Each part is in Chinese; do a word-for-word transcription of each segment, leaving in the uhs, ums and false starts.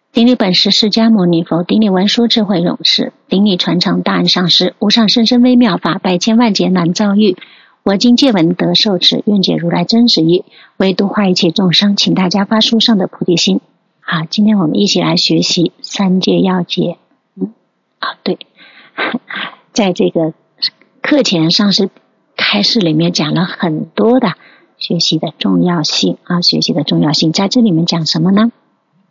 顶礼本师释迦牟尼佛，顶礼文殊智慧勇士，顶礼传承大恩上师，无上甚深微妙法，百千万劫难遭遇。我今见闻得受持，愿解如来真实义，为度化一切众生，请大家发殊胜的菩提心。好，今天我们一起来学习三界要解。嗯，啊，对，在这个课前上师开示里面讲了很多的学习的重要性啊，学习的重要性，在这里面讲什么呢？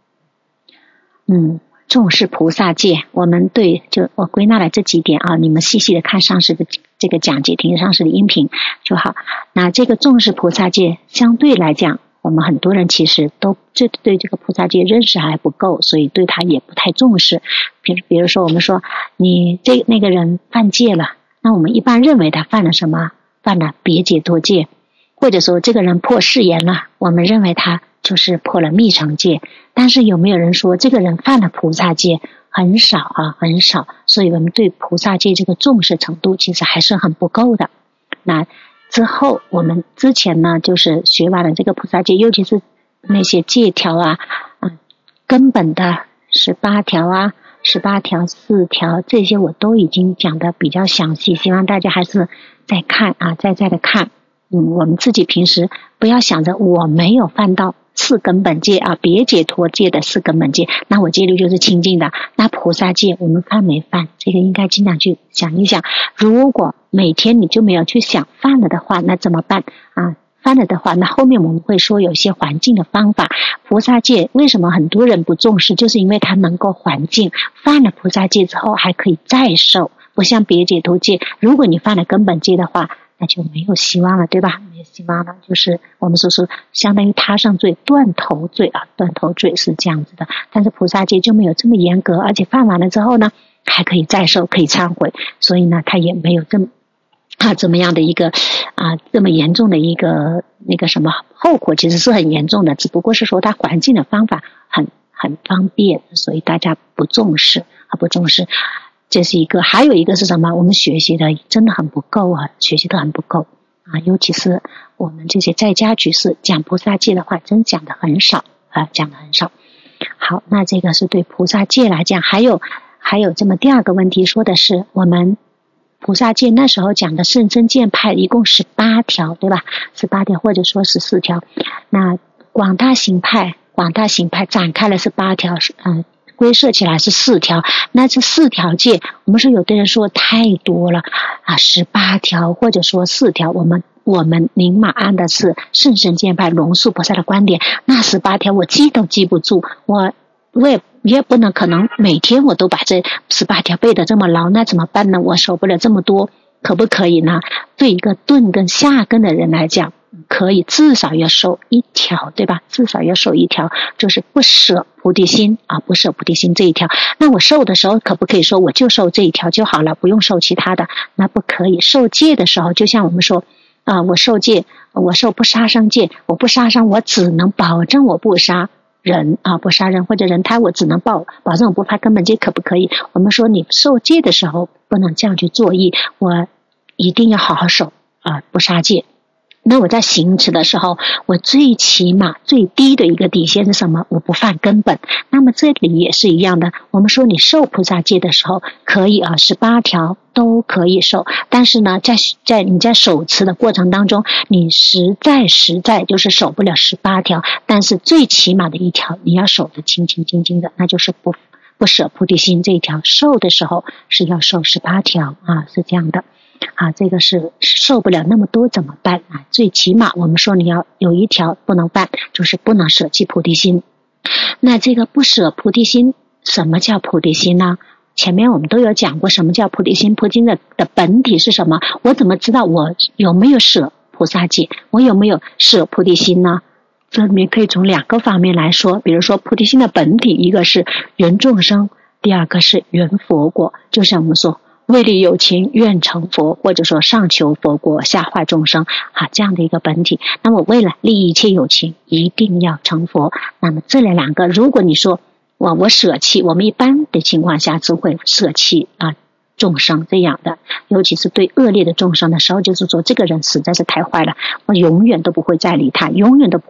嗯，重视菩萨戒，我们对就我归纳了这几点啊，你们细细的看上师的这个讲解，听上师的音频就好。那这个重视菩萨戒，相对来讲，我们很多人其实都这对这个菩萨戒认识还不够，所以对他也不太重视。比如比如说，我们说你这那个人犯戒了，那我们一般认为他犯了什么？犯了别解脱戒，或者说这个人破誓言了，我们认为他就是破了密乘戒。但是有没有人说这个人犯了菩萨戒？很少啊，很少。所以我们对菩萨戒这个重视程度其实还是很不够的。那之后我们之前呢，就是学完了这个菩萨戒，尤其是那些戒条啊，嗯，根本的十八条啊，十八条四条这些我都已经讲的比较详细，希望大家还是再看啊，再再的看。嗯，我们自己平时不要想着我没有犯到四根本戒啊，别解脱戒的四根本戒，那我戒律就是清净的。那菩萨戒我们犯没犯？这个应该经常去想一想。如果每天你就没有去想犯了的话，那怎么办啊？犯了的话，那后面我们会说有一些环境的方法。菩萨戒为什么很多人不重视？就是因为它能够环境，犯了菩萨戒之后还可以再受，不像别解脱戒，如果你犯了根本戒的话，那就没有希望了，对吧？没有希望了，就是我们说是相当于踏上罪，断头罪啊，断头罪是这样子的。但是菩萨戒就没有这么严格，而且犯完了之后呢，还可以再受，可以忏悔，所以呢，它也没有这么啊这么样的一个啊这么严重的一个那个什么后果，其实是很严重的，只不过是说它环境的方法很很方便，所以大家不重视啊，不重视。这是一个，还有一个是什么？我们学习的真的很不够啊，学习的很不够啊，尤其是我们这些在家居士讲菩萨戒的话，真讲的很少啊，讲的很少。好，那这个是对菩萨戒来讲，还有还有这么第二个问题，说的是我们菩萨戒那时候讲的圣真戒派一共十八条，对吧？十八条或者说十四条。那广大行派，广大行派展开了是八条，嗯。归摄起来是四条，那这四条戒，我们说有的人说太多了啊，十八条或者说四条，我们我们宁马按的是圣神戒派龙树菩萨的观点，那十八条我记都记不住，我我也也不能可能每天我都把这十八条背得这么牢，那怎么办呢？我守不了这么多，可不可以呢？对一个顿跟下根的人来讲，可以至少要守一条，对吧？至少要守一条，就是不舍菩提心啊，不舍菩提心这一条。那我受的时候可不可以说我就受这一条就好了，不用受其他的？那不可以。受戒的时候，就像我们说啊，我受戒，我受不杀生戒，我不杀生，我只能保证我不杀人啊，不杀人或者人胎，我只能保保证我不犯根本戒，可不可以？我们说你受戒的时候不能这样去作意，我一定要好好守啊，不杀戒。那我在行持的时候，我最起码最低的一个底线是什么？我不犯根本。那么这里也是一样的，我们说你受菩萨戒的时候可以啊，十八条都可以受，但是呢，在在你在守持的过程当中，你实在实在就是守不了十八条，但是最起码的一条你要守得清清净净的，那就是不不舍菩提心这一条。受的时候是要受十八条啊，是这样的。啊，这个是受不了那么多怎么办啊？最起码我们说你要有一条不能犯，就是不能舍弃菩提心。那这个不舍菩提心，什么叫菩提心呢？前面我们都有讲过什么叫菩提心，菩提心的的本体是什么？我怎么知道我有没有舍菩萨戒？我有没有舍菩提心呢？这里面可以从两个方面来说，比如说菩提心的本体，一个是缘众生，第二个是缘佛果，就像我们说为利有情愿成佛，或者说上求佛国下化众生啊，这样的一个本体。那么为了利益一切有情一定要成佛，那么这两个如果你说我我舍弃，我们一般的情况下只会舍弃啊众生这样的，尤其是对恶劣的众生的时候，就是说这个人实在是太坏了，我永远都不会再理他，永远都不会去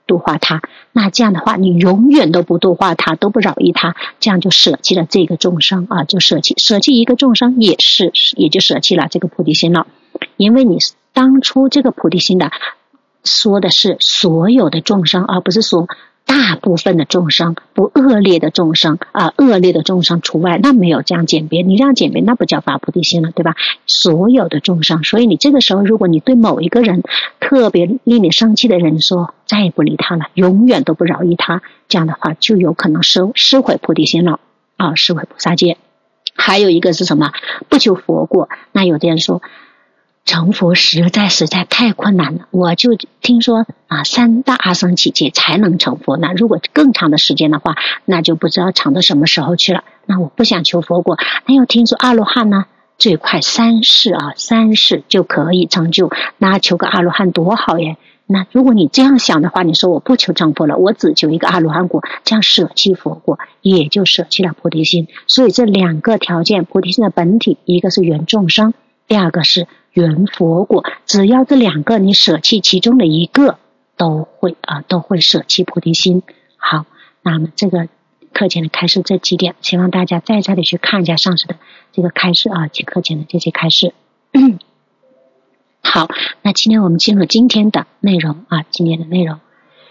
度化他，那这样的话你永远都不度化他，都不饶益他，这样就舍弃了这个众生啊，就舍弃舍弃一个众生也是也就舍弃了这个菩提心了。因为你当初这个菩提心的说的是所有的众生，而不是说大部分的众生，不恶劣的众生啊，恶劣的众生除外，那没有这样简别，你这样简别那不叫发菩提心了，对吧？所有的众生，所以你这个时候如果你对某一个人特别令你生气的人说再也不理他了，永远都不饶益他，这样的话就有可能失失毁菩提心了啊，失毁菩萨戒。还有一个是什么？不求佛果。那有的人说成佛实在实在太困难了，我就听说啊，三大阿僧祇劫才能成佛，那如果更长的时间的话，那就不知道长到什么时候去了。那我不想求佛果，那又听说阿罗汉呢，最快三世啊，三世就可以成就，那求个阿罗汉多好耶。那如果你这样想的话，你说我不求成佛了，我只求一个阿罗汉果，这样舍弃佛果，也就舍弃了菩提心。所以这两个条件，菩提心的本体，一个是缘众生，第二个是缘佛果，只要这两个你舍弃其中的一个，都会啊都会舍弃菩提心。好，那么这个课前的开示这几点，希望大家再再的去看一下上师的这个开示啊，及课前的这些开示。好，那今天我们进入今天的内容啊，今天的内容，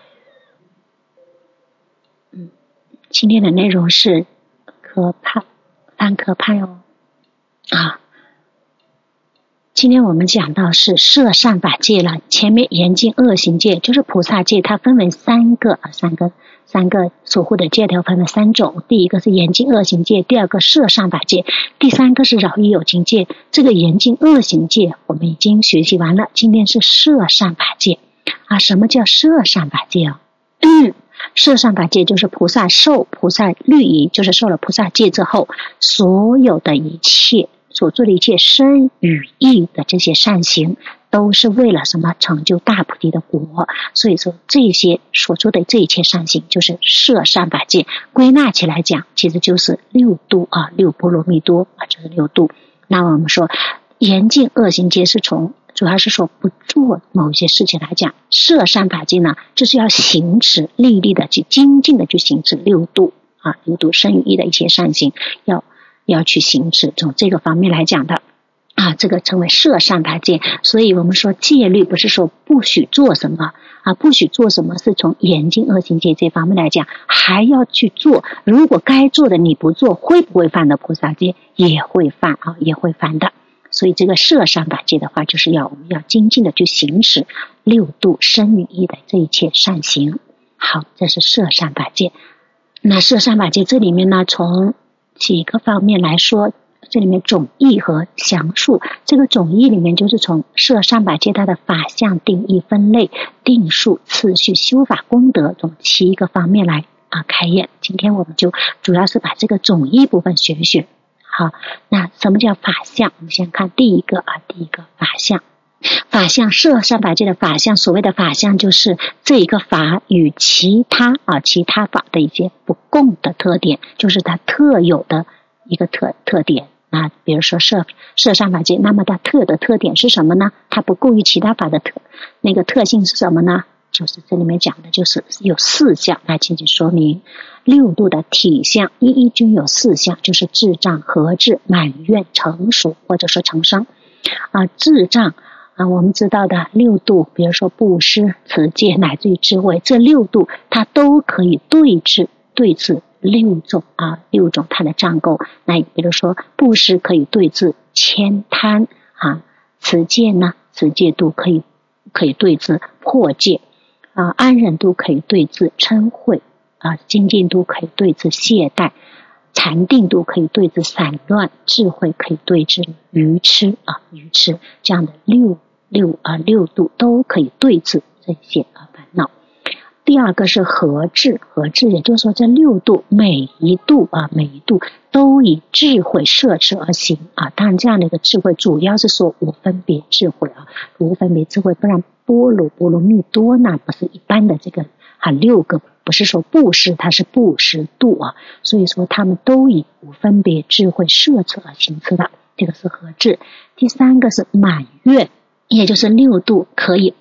嗯，今天的内容是可怕，很可怕哦啊。今天我们讲到是摄善法戒了，前面严禁恶行戒就是菩萨戒，它分为三个啊，三个三个守护的戒条分为三种，第一个是严禁恶行戒，第二个摄善法戒，第三个是饶益有情戒。这个严禁恶行戒我们已经学习完了，今天是摄善法戒啊。什么叫摄善法戒啊？嗯，摄善法戒就是菩萨受菩萨律仪，就是受了菩萨戒之后，所有的一切所做的一切身语意的这些善行，都是为了什么？成就大菩提的果。所以说这些所做的这一切善行就是摄善法戒，归纳起来讲其实就是六度啊，六波罗蜜多啊，就是六度。那我们说严禁恶行戒是从主要是说不做某些事情来讲，摄善法戒呢就是要行持历历的去精进的去行持六度啊，六度身语意的一些善行，要要去行持，从这个方面来讲的啊，这个称为摄善法戒。所以我们说戒律不是说不许做什么啊，不许做什么是从严禁恶行戒这方面来讲，还要去做。如果该做的你不做，会不会犯的菩萨戒？也会犯啊，也会犯的。所以这个摄善法戒的话，就是要我们要精进的去行持六度身语意的这一切善行。好，这是摄善法戒。那摄善法戒这里面呢，从几个方面来说，这里面总义和详述。这个总义里面就是从摄善法戒它的法相定义分类定数次序修法功德从七个方面来啊开演。今天我们就主要是把这个总义部分学一学。好，那什么叫法相？我们先看第一个啊，第一个法相。法相，摄善法戒的法相，所谓的法相就是这一个法与其他啊其他法的一些不共的特点，就是它特有的一个特特点啊。比如说摄摄善法戒，那么它特的特点是什么呢？它不共于其他法的特那个特性是什么呢？就是这里面讲的就是有四项来进行说明。六度的体相一一均有四项，就是智障、和智、满愿、成熟或者说成生啊。智障啊，我们知道的六度，比如说布施、持戒乃至于智慧，这六度它都可以对治对治六种啊六种它的障垢。那比如说布施可以对治悭贪啊，持戒呢，持戒度可以可以对治破戒啊，安忍度可以对治嗔恚啊，精进度可以对治懈怠，禅定度可以对治散乱，智慧可以对治愚痴啊，愚痴这样的六六啊六度都可以对治这些啊烦恼。第二个是和智，和智也就是说这六度每一度啊每一度都以智慧摄持而行啊。当然这样的一个智慧主要是说无分别智慧啊，无分别智慧，不然波罗波罗蜜多那不是一般的这个啊六个，不是说布施，它是布施度啊，所以说他们都以无分别智慧摄持而行持的，这个是和智。第三个是满愿，也就是六度可以满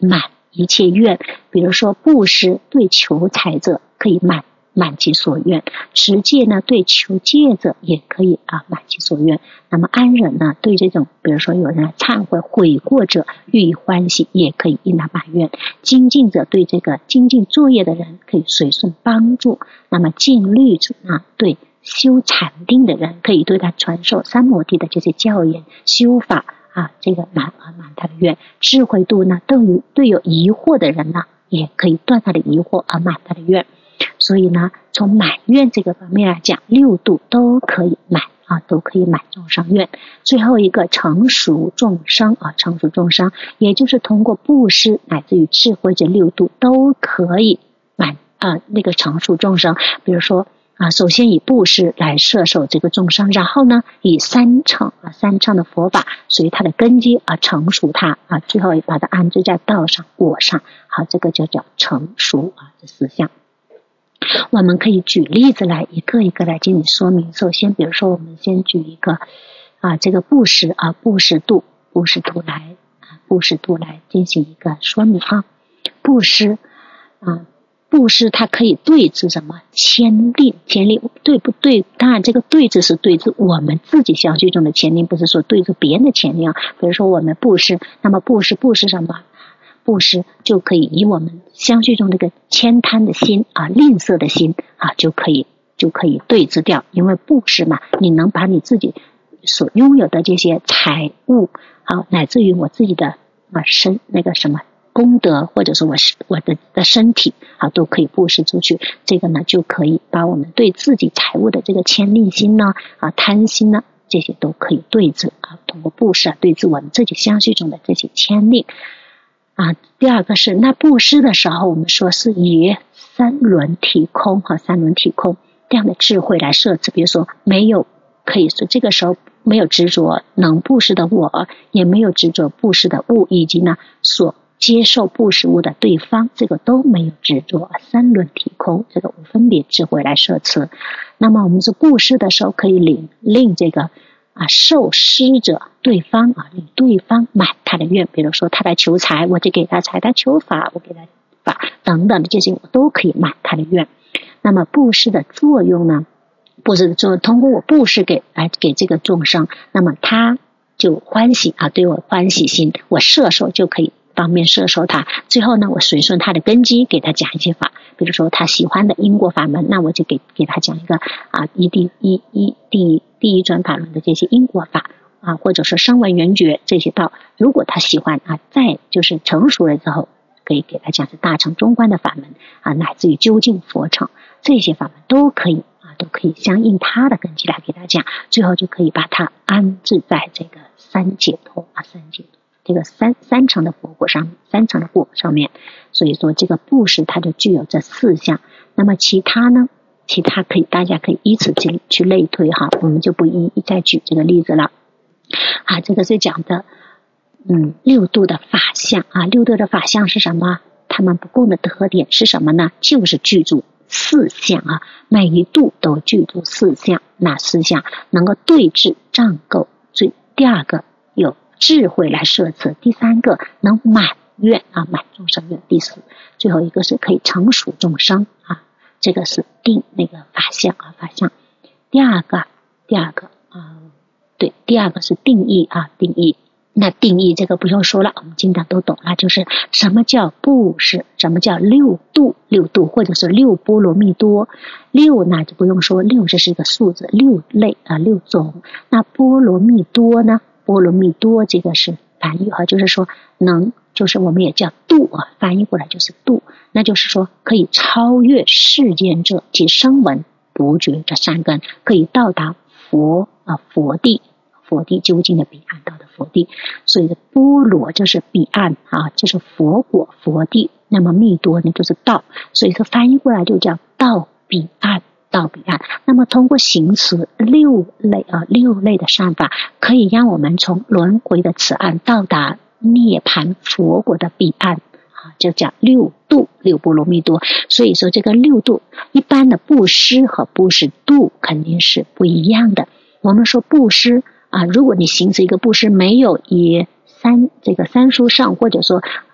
一切愿。比如说布施对求财者可以满满其所愿，持戒呢对求戒者也可以啊满其所愿。那么安忍呢对这种比如说有人来忏悔悔过者予以欢喜，也可以应他满愿。精进者对这个精进作业的人可以随顺帮助。那么禁律者呢对修禅定的人可以对他传授三摩地的这些教言修法啊，这个满啊满他的愿。智慧度呢对于对有疑惑的人呢也可以断他的疑惑而满他的愿。所以呢从满愿这个方面来讲，六度都可以满啊，都可以满众生愿。最后一个成熟众生啊，成熟众生也就是通过布施乃至于智慧这六度都可以满啊那个成熟众生。比如说啊，首先以布施来摄受这个众生，然后呢以三乘啊三乘的佛法随他的根基啊成熟他啊，最后把他安置在道上果上。好，这个就叫成熟啊这四项。我们可以举例子来一个一个来进行说明。首先比如说我们先举一个啊这个布施啊布施度布施度来啊布施度来进行一个说明啊。布施啊布施它可以对治什么牵令，牵令对不对？当然这个对治是对治我们自己相续中的牵令，不是说对治别人的牵令啊。比如说我们布施，那么布施布施什么？布施就可以以我们相续中这个悭贪的心啊吝啬的心啊就可以就可以对治掉。因为布施嘛，你能把你自己所拥有的这些财物啊乃至于我自己的啊身那个什么功德，或者是我我的的身体啊都可以布施出去。这个呢就可以把我们对自己财物的这个牵令心呢啊贪心呢这些都可以对治啊，通过布施啊对治我们自己相续中的这些牵令啊。第二个是那布施的时候，我们说是以三轮体空和三轮体空这样的智慧来设置。比如说没有可以说这个时候没有执着能布施的我，也没有执着布施的物，以及呢所接受布施物的对方，这个都没有执着，三轮体空，这个无分别智慧来设持。那么我们是布施的时候可以领令这个啊受施者对方啊令对方满他的愿。比如说他来求财，我就给他财；他求法，我给他法等等的这些我都可以满他的愿。那么布施的作用呢，布施的作用通过我布施给来给这个众生，那么他就欢喜啊，对我欢喜心，我摄受就可以方便摄受他。最后呢我随顺他的根基给他讲一些法，比如说他喜欢的因果法门，那我就给给他讲一个啊一地一一第第一转法轮的这些因果法啊，或者说声闻缘觉这些道。如果他喜欢啊，再就是成熟了之后可以给他讲是大乘中观的法门啊，乃至于究竟佛乘，这些法门都可以啊，都可以相应他的根基来给他讲。最后就可以把他安置在这个三解脱啊三解脱这个三三乘的佛果上面，三乘的果上面。所以说这个布施它就具有这四项。那么其他呢，其他可以大家可以依此去去类推哈，我们就不一一再举这个例子了啊。这个是讲的嗯六度的法相啊。六度的法相是什么？它们不共的特点是什么呢？就是具足四项啊，每一度都具足四项。哪四项？能够对治障垢，最第二个有智慧来摄持，第三个能满愿啊满众生愿，第四最后一个是可以成熟众生啊，这个是定那个法相啊法相。第二个第二个啊对第二个是定义啊定义。那定义这个不用说了，我们经常都懂了，就是什么叫布施，什么叫六度，六度或者是六波罗蜜多。六呢就不用说，六这是一个数字，六类啊六种。那波罗蜜多呢，波罗蜜多这个是翻译哈，就是说能就是我们也叫度啊，翻译过来就是度，那就是说可以超越世间者及声闻不觉这三根，可以到达佛啊佛地，佛地究竟的彼岸道的佛地。所以波罗就是彼岸啊，就是佛果佛地。那么蜜多呢就是道，所以说翻译过来就叫道彼岸，道彼岸。那么通过行持六类啊六类的善法，可以让我们从轮回的此岸到达涅槃佛果的彼岸啊，就叫六度六波罗蜜多。所以说这个六度一般的布施和布施度肯定是不一样的。我们说布施啊，如果你行持一个布施没有以三这个三书上或者说啊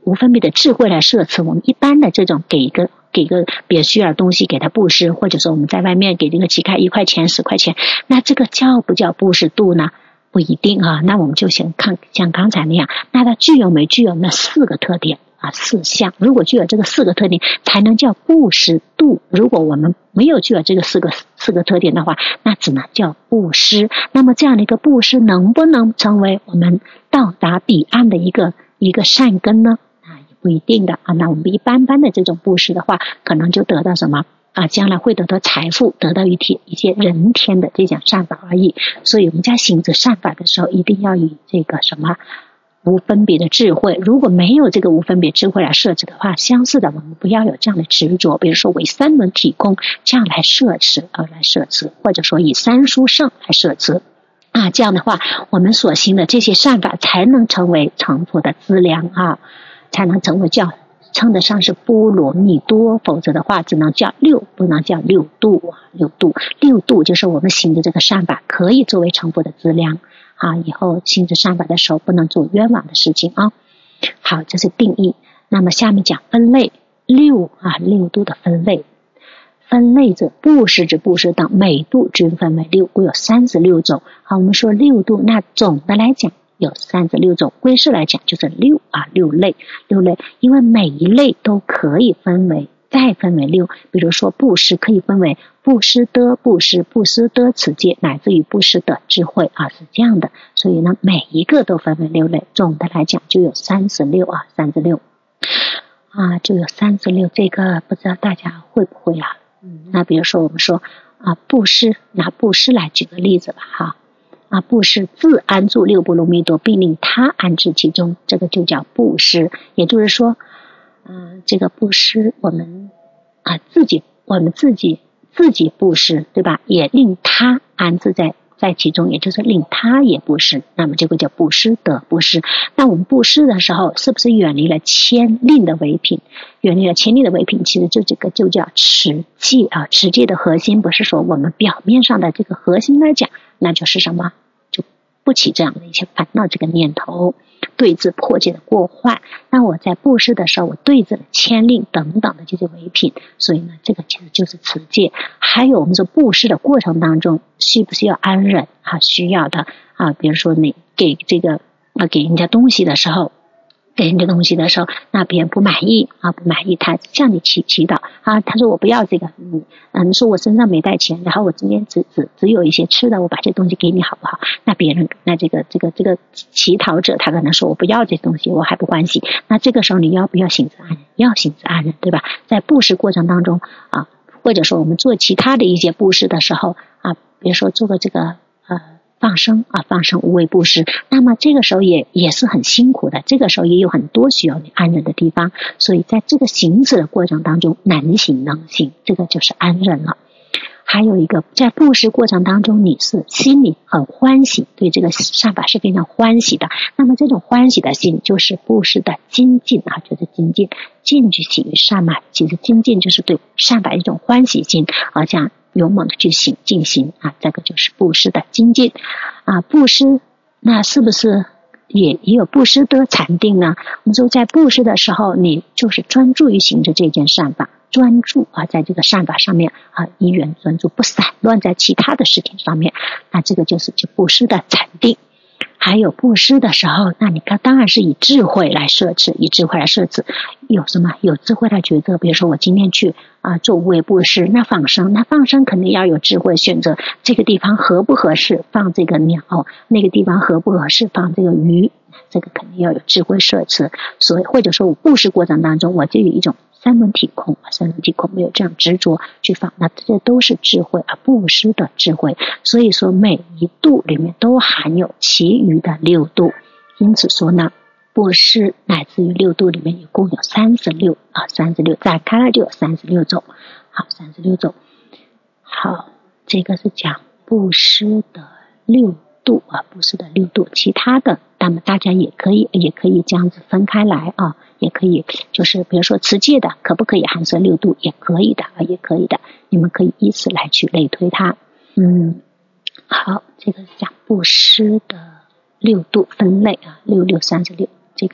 无分别的智慧来摄持。我们一般的这种给一个给个别需要的东西给他布施，或者说我们在外面给这个乞丐一块钱十块钱，那这个叫不叫布施度呢？不一定啊。那我们就先看像刚才那样，那它具有没具有那四个特点啊，四项。如果具有这个四个特点才能叫布施度，如果我们没有具有这个四个四个特点的话，那只能叫布施。那么这样的一个布施能不能成为我们到达彼岸的一个一个善根呢？啊，也不一定的啊。那我们一般般的这种布施的话，可能就得到什么啊，将来会得到财富，得到一些一些人天的这种善法而已。所以我们在行持善法的时候，一定要以这个什么无分别的智慧。如果没有这个无分别智慧来摄持的话，相似的我们不要有这样的执着，比如说为三轮体空这样来摄持而来摄持，或者说以三殊胜来摄持啊，这样的话我们所行的这些善法才能成为成佛的资粮啊，才能成为叫称得上是波罗蜜多，否则的话只能叫六，不能叫六度。六度六度就是我们行的这个善法可以作为成佛的资粮啊，以后行持善法的时候不能做冤枉的事情啊。好，这是定义。那么下面讲分类，六啊六度的分类。分类者，布施之布施等每度均分为六，故有三十六种。好，我们说六度，那总的来讲有三十六种，归式来讲就是六啊六类六类，因为每一类都可以分为再分为六。比如说布施可以分为布施得布施、布施得持戒，乃至于布施得智慧啊，是这样的。所以呢，每一个都分为六类，总的来讲就有三十六啊，三十六啊，就有三十六。这个不知道大家会不会啊？嗯，那比如说我们说啊，布施，拿布施来举个例子吧，哈。啊，布施自安住六波罗蜜多，并令他安置其中，这个就叫布施。也就是说，嗯、呃，这个布施我们啊自己，我们自己自己布施，对吧？也令他安置在在其中，也就是令他也布施，那么这个叫布施得布施。那我们布施的时候，是不是远离了牵令的违品？远离了牵令的违品，其实就这个就叫持戒啊。持戒的核心不是说我们表面上的这个核心来讲，那就是什么？就不起这样的一些烦恼这个念头，对治破戒的过患。那我在布施的时候，我对治了牵令等等的这些违品，所以呢，这个其实就是持戒。还有我们说布施的过程当中，需不需要安忍啊？需要的啊。比如说你给这个啊给人家东西的时候。给人家东西的时候，那别人不满意啊，不满意，他向你祈祈祷啊，他说我不要这个，嗯嗯，说我身上没带钱，然后我今天只只只有一些吃的，我把这东西给你好不好？那别人那这个这个这个乞讨者，他可能说我不要这东西，我还不欢喜。那这个时候你要不要行持安忍？要行持安忍，对吧？在布施过程当中啊，或者说我们做其他的一些布施的时候啊，比如说做个这个呃。放生啊，放生无畏布施，那么这个时候也也是很辛苦的，这个时候也有很多需要你安忍的地方，所以在这个行持的过程当中，难行能行，这个就是安忍了。还有一个，在布施过程当中，你是心里很欢喜，对这个善法是非常欢喜的，那么这种欢喜的心就是布施的精进啊，就是精进，进去喜于善嘛，其实精进就是对善法一种欢喜心，而这样勇猛的去行进行啊，这个就是布施的精进啊。布施那是不是也也有布施得禅定呢？我们说在布施的时候，你就是专注于行着这件善法，专注啊，在这个善法上面啊，一元专注，不散乱在其他的事情上面，那这个就是就布施的禅定。还有布施的时候，那你看当然是以智慧来摄持，以智慧来摄持，有什么有智慧来抉择。比如说我今天去啊做无畏布施，那放生，那放生肯定要有智慧，选择这个地方合不合适放这个鸟，那个地方合不合适放这个鱼，这个肯定要有智慧摄持。所以或者说我布施过程当中，我就有一种三轮体空，三轮体空没有这样执着去放，那这都是智慧啊，布施的智慧。所以说每一度里面都含有其余的六度，因此说呢，布施乃至于六度里面一共有三十六啊，三十六展开了就有三十六种。好，三十六种。好，这个是讲布施的六度啊，布施的六度，其他的那么大家也可以也可以这样子分开来啊，也可以就是比如说持戒的可不可以含摄六度，也可以的啊，也可以的，你们可以依此来去类推它。嗯，好，这个是讲布施的六度分类啊，六六三十六，这个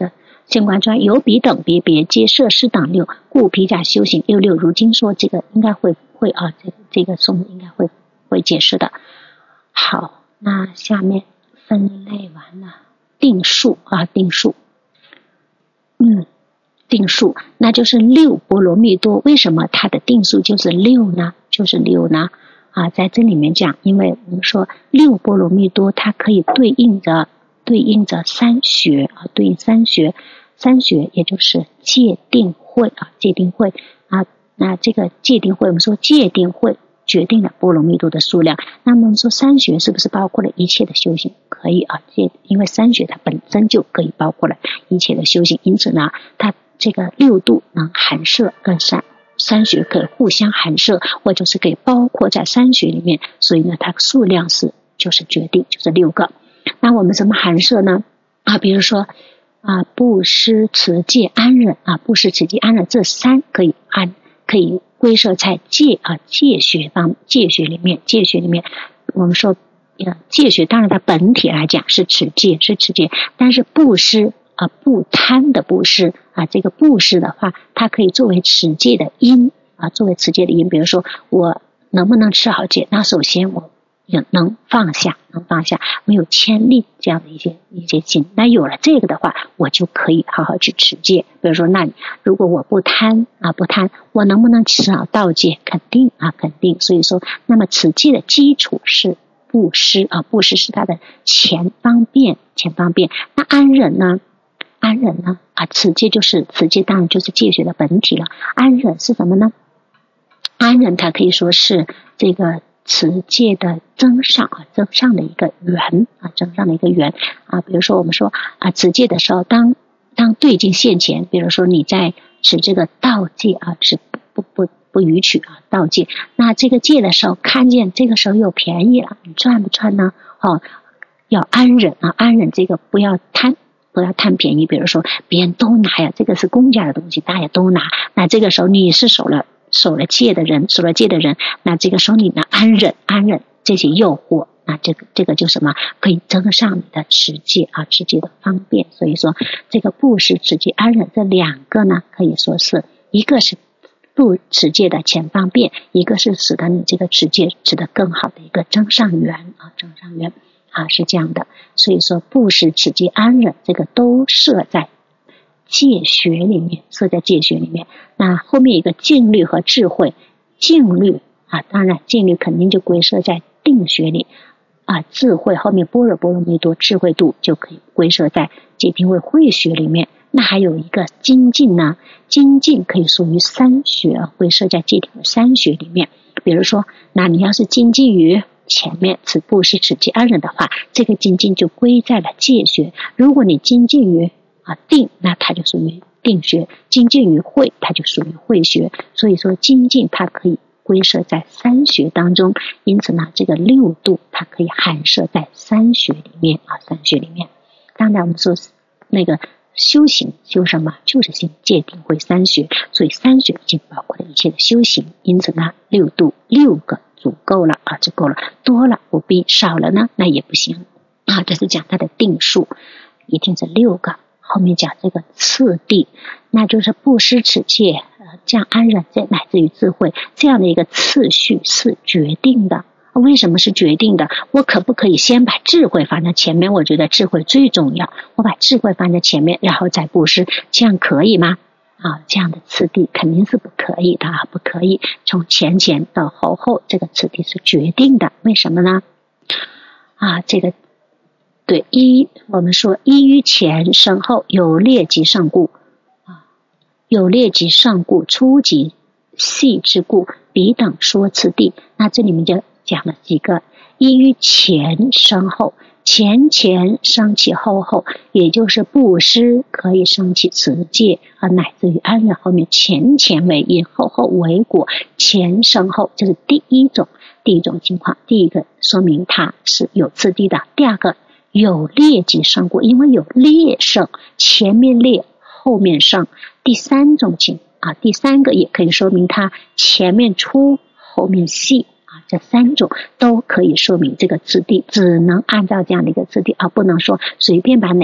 现观传有彼等别别皆摄师等六，故披甲修行六六。如今说这个应该会会啊，这个这个颂应该会会解释的。好，那下面分类完了，定数啊，定数，嗯，定数，那就是六波罗蜜多。为什么它的定数就是六呢？就是六呢？啊，在这里面讲，因为我们说六波罗蜜多，它可以对应着对应着三学啊，对应三学。三学也就是戒定慧啊，戒定慧啊，那这个戒定慧，我们说戒定慧决定了波罗蜜多的数量。那么我们说三学是不是包括了一切的修行？可以啊，戒，因为三学它本身就可以包括了一切的修行，因此呢，它这个六度能含摄跟三三学可以互相含摄，或者是可以包括在三学里面，所以呢，它数量是就是决定就是六个。那我们怎么含摄呢？啊，比如说。啊，布施、持戒、安忍啊，布施、持戒、安忍这三可以安，可以归摄在戒啊戒学方戒学里面。戒学里面，我们说，呃，戒学当然它本体来讲是持戒，是持戒，但是布施啊，不贪的布施啊，这个布施的话，它可以作为持戒的因啊，作为持戒的因。比如说，我能不能持好戒？那首先我。也能放下，能放下，没有牵力这样的一些一些心。那有了这个的话，我就可以好好去持戒。比如说，那如果我不贪啊，不贪，我能不能持好道戒？肯定啊，肯定。所以说，那么持戒的基础是布施啊，布施是它的前方便，前方便。那安忍呢？安忍呢？啊，持戒就是持戒，当然就是戒学的本体了。安忍是什么呢？安忍它可以说是这个。持戒的增上啊，增上的一个缘啊，增上的一个缘啊。比如说我们说啊，持戒的时候，当当对境现前，比如说你在持这个道戒啊，持不不不不逾矩啊，道戒。那这个戒的时候，看见这个时候有便宜了，你赚不赚呢？哦，要安忍啊，安忍这个不要贪。不要贪便宜，比如说别人都拿呀，这个是公家的东西，大家都拿。那这个时候你是守了守了戒的人，守了戒的人，那这个时候你呢安忍安忍这些诱惑，那这个这个就什么可以增上你的持戒啊，持戒的方便。所以说这个布施、持戒、安忍这两个呢，可以说是一个是布持戒的前方便，一个是使得你这个持戒持得更好的一个增上缘啊，增上缘。啊，是这样的，所以说布施、持戒、安忍这个都设在戒学里面，设在戒学里面。那后面一个静虑和智慧，静虑啊，当然静虑肯定就归设在定学里啊，智慧后面般若波罗蜜多智慧度就可以归设在戒定慧慧学里面。那还有一个精进呢，精进可以属于三学，归设在戒定慧三学里面。比如说，那你要是精进于前面此布施、持戒、安忍的话，这个精进就归在了戒学。如果你精进于啊定，那它就属于定学；精进于慧，它就属于慧学。所以说，精进它可以归摄在三学当中，因此呢，这个六度它可以含摄在三学里面啊，三学里面。当然，我们说那个修行修什么，就是行戒定慧三学，所以三学已经包括了一切的修行。因此呢，六度六个。足够了啊，就够了，多了不必，少了呢那也不行啊。这是讲它的定数，一定是六个。后面讲这个次第，那就是布施、持戒、呃，这样安忍，这乃至于智慧这样的一个次序是决定的。为什么是决定的？我可不可以先把智慧放在前面？我觉得智慧最重要，我把智慧放在前面，然后再布施，这样可以吗？啊，这样的次第肯定是不可以的啊，不可以从前前到后后，这个次第是决定的。为什么呢？啊，这个对依我们说依于前身后有劣及上故啊，有劣及上故，初级细之故，彼等说次第。那这里面就讲了几个依于前身后。前前升起后后，也就是布施可以升起持戒啊，乃至于安忍。后面前前为因，后后为果，前升后，这是第一种第一种情况。第一个说明它是有次第的，第二个有劣及上故，因为有劣胜，前面劣后面胜。第三种情啊，第三个也可以说明它前面粗后面细。啊，这三种都可以说明这个次第，只能按照这样的一个次第，而不能说随便把哪个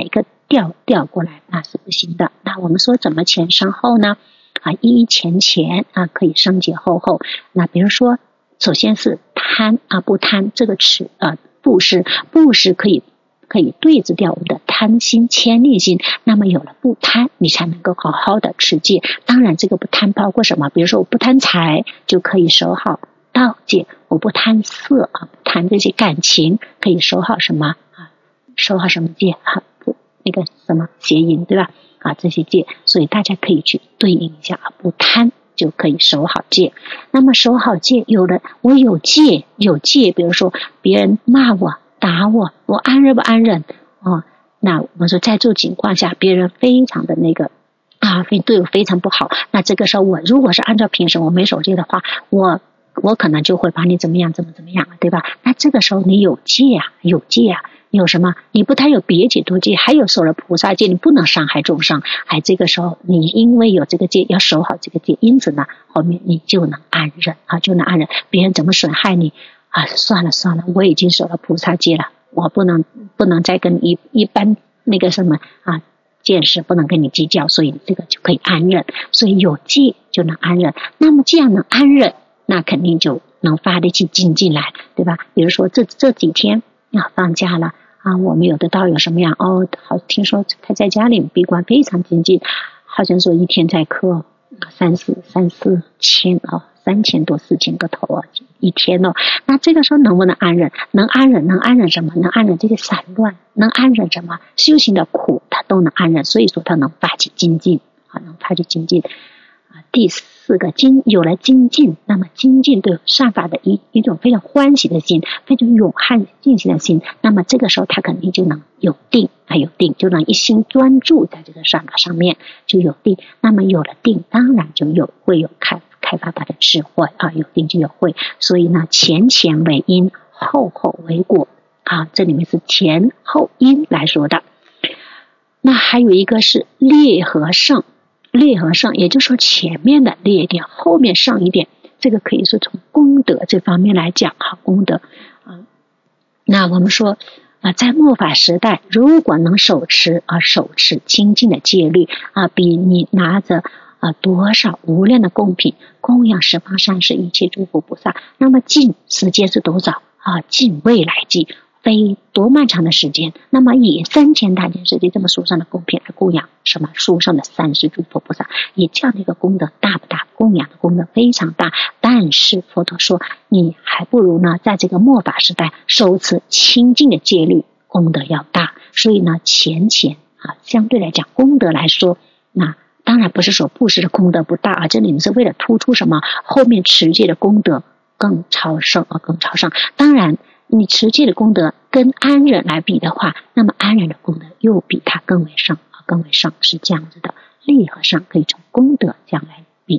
调调过来，那是不行的。那我们说怎么前升后呢？啊，一前前啊，可以升节后后。那比如说，首先是贪啊，不贪这个持啊，布施，布施可以可以对治掉我们的贪心、牵力心。那么有了不贪，你才能够好好的持戒。当然，这个不贪包括什么？比如说我不贪财，就可以守好道戒；我不贪色啊，不贪这些感情，可以守好什么啊？守好什么戒啊？不那个什么邪淫，对吧？啊，这些戒，所以大家可以去对应一下啊，不贪就可以守好戒。那么守好戒，有了我有戒有戒，比如说别人骂我打我，我安忍不安忍哦？那我们说在这种情况下，别人非常的那个啊，对我非常不好，那这个时候我如果是按照平时我没守戒的话，我我可能就会把你怎么样怎么怎么样，对吧？那这个时候你有戒啊，有戒啊。有什么？你不但有别解脱戒，还有守了菩萨戒，你不能伤害众生。还这个时候，你因为有这个戒，要守好这个戒，因此呢，后面你就能安忍啊，就能安忍。别人怎么损害你啊？算了算了，我已经守了菩萨戒了，我不能不能再跟一一般那个什么啊见识不能跟你计较，所以这个就可以安忍。所以有戒就能安忍。那么这样能安忍，那肯定就能发力气精进来，对吧？比如说这这几天啊放假了。啊，我们有的道友什么样哦？好，听说他在家里闭关非常精进，好像说一天在课三四三四千哦，三千多四千个头啊，一天哦。那这个时候能不能安忍？能安忍，能安忍什么？能安忍这个散乱，能安忍什么？修行的苦，他都能安忍，所以说他能发起精进啊，能发起精进。第四个精有了精进，那么精进对善法的一一种非常欢喜的心，非常勇悍进行的心，那么这个时候他肯定就能有定啊，有定就能一心专注在这个善法上面，就有定。那么有了定，当然就有会有开开发他的智慧啊，有定就有慧。所以呢，前前为因，后后为果啊，这里面是前后因来说的。那还有一个是劣和胜。劣和胜，也就是说前面的劣一点，后面胜一点，这个可以说从功德这方面来讲哈，功德啊。那我们说啊，在末法时代，如果能手持啊手持清净的戒律啊，比你拿着啊多少无量的供品供养十方善士一切诸佛菩萨，那么尽时间是多少啊？尽未来计。非多漫长的时间，那么以三千大千世界这么殊胜的供品来供养什么殊胜的三世诸佛菩萨，以这样的一个功德大不大？供养的功德非常大，但是佛陀说你还不如呢在这个末法时代受持清净的戒律，功德要大。所以呢前前啊相对来讲功德来说，那当然不是说布施的功德不大啊，这里面是为了突出什么？后面持戒的功德更超胜啊，更超胜。当然你持戒的功德跟安忍来比的话，那么安忍的功德又比它更为胜啊，更为胜，是这样子的。利和胜可以从功德这样来比。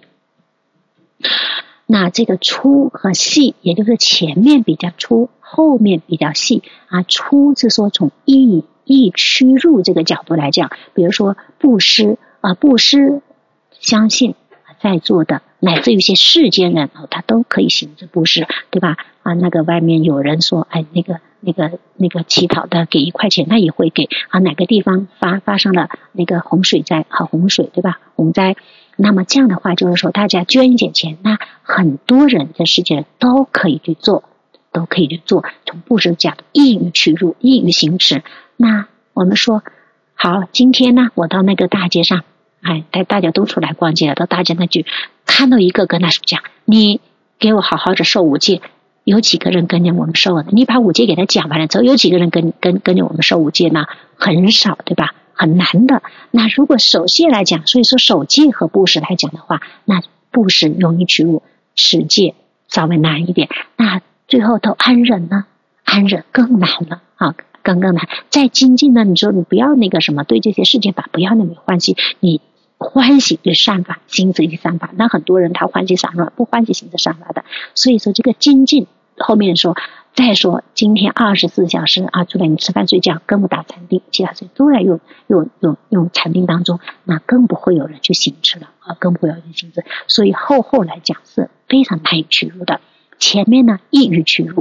那这个粗和细，也就是前面比较粗，后面比较细啊。粗是说从易易趋入这个角度来讲，比如说布施啊，布施，相信在座的乃至于一些世间人哦，他都可以行之布施，对吧？啊，那个外面有人说，哎，那个那个那个乞讨的给一块钱，他也会给啊。哪个地方发发生了那个洪水灾啊，洪水对吧？洪灾，那么这样的话就是说，大家捐一点钱，那很多人在世界都可以去做，都可以去做。从布施角度，易于取入，易于行持。那我们说，好，今天呢，我到那个大街上。哎，大大家都出来逛街了，到大街那去看到一个跟他讲，你给我好好的受五戒，有几个人跟着我们受的？你把五戒给他讲完了之后，有几个人跟跟跟着我们受五戒呢？很少，对吧？很难的。那如果守戒来讲，所以说守戒和布施来讲的话，那布施容易取入，持戒稍微难一点。那最后都安忍呢？安忍更难了啊！更更难。再精进呢？你说你不要那个什么，对这些世间法不要那么欢喜，你欢喜对善法，行持一善法。那很多人他欢喜散乱，不欢喜行持善法的。所以说这个精进后面说，再说今天二十四小时啊，除了你吃饭睡觉，更不打禅定，其他事都在用用用用禅定当中，那更不会有人去行持了啊，更不会有人行持。所以后后来讲是非常难以取入的，前面呢易于取入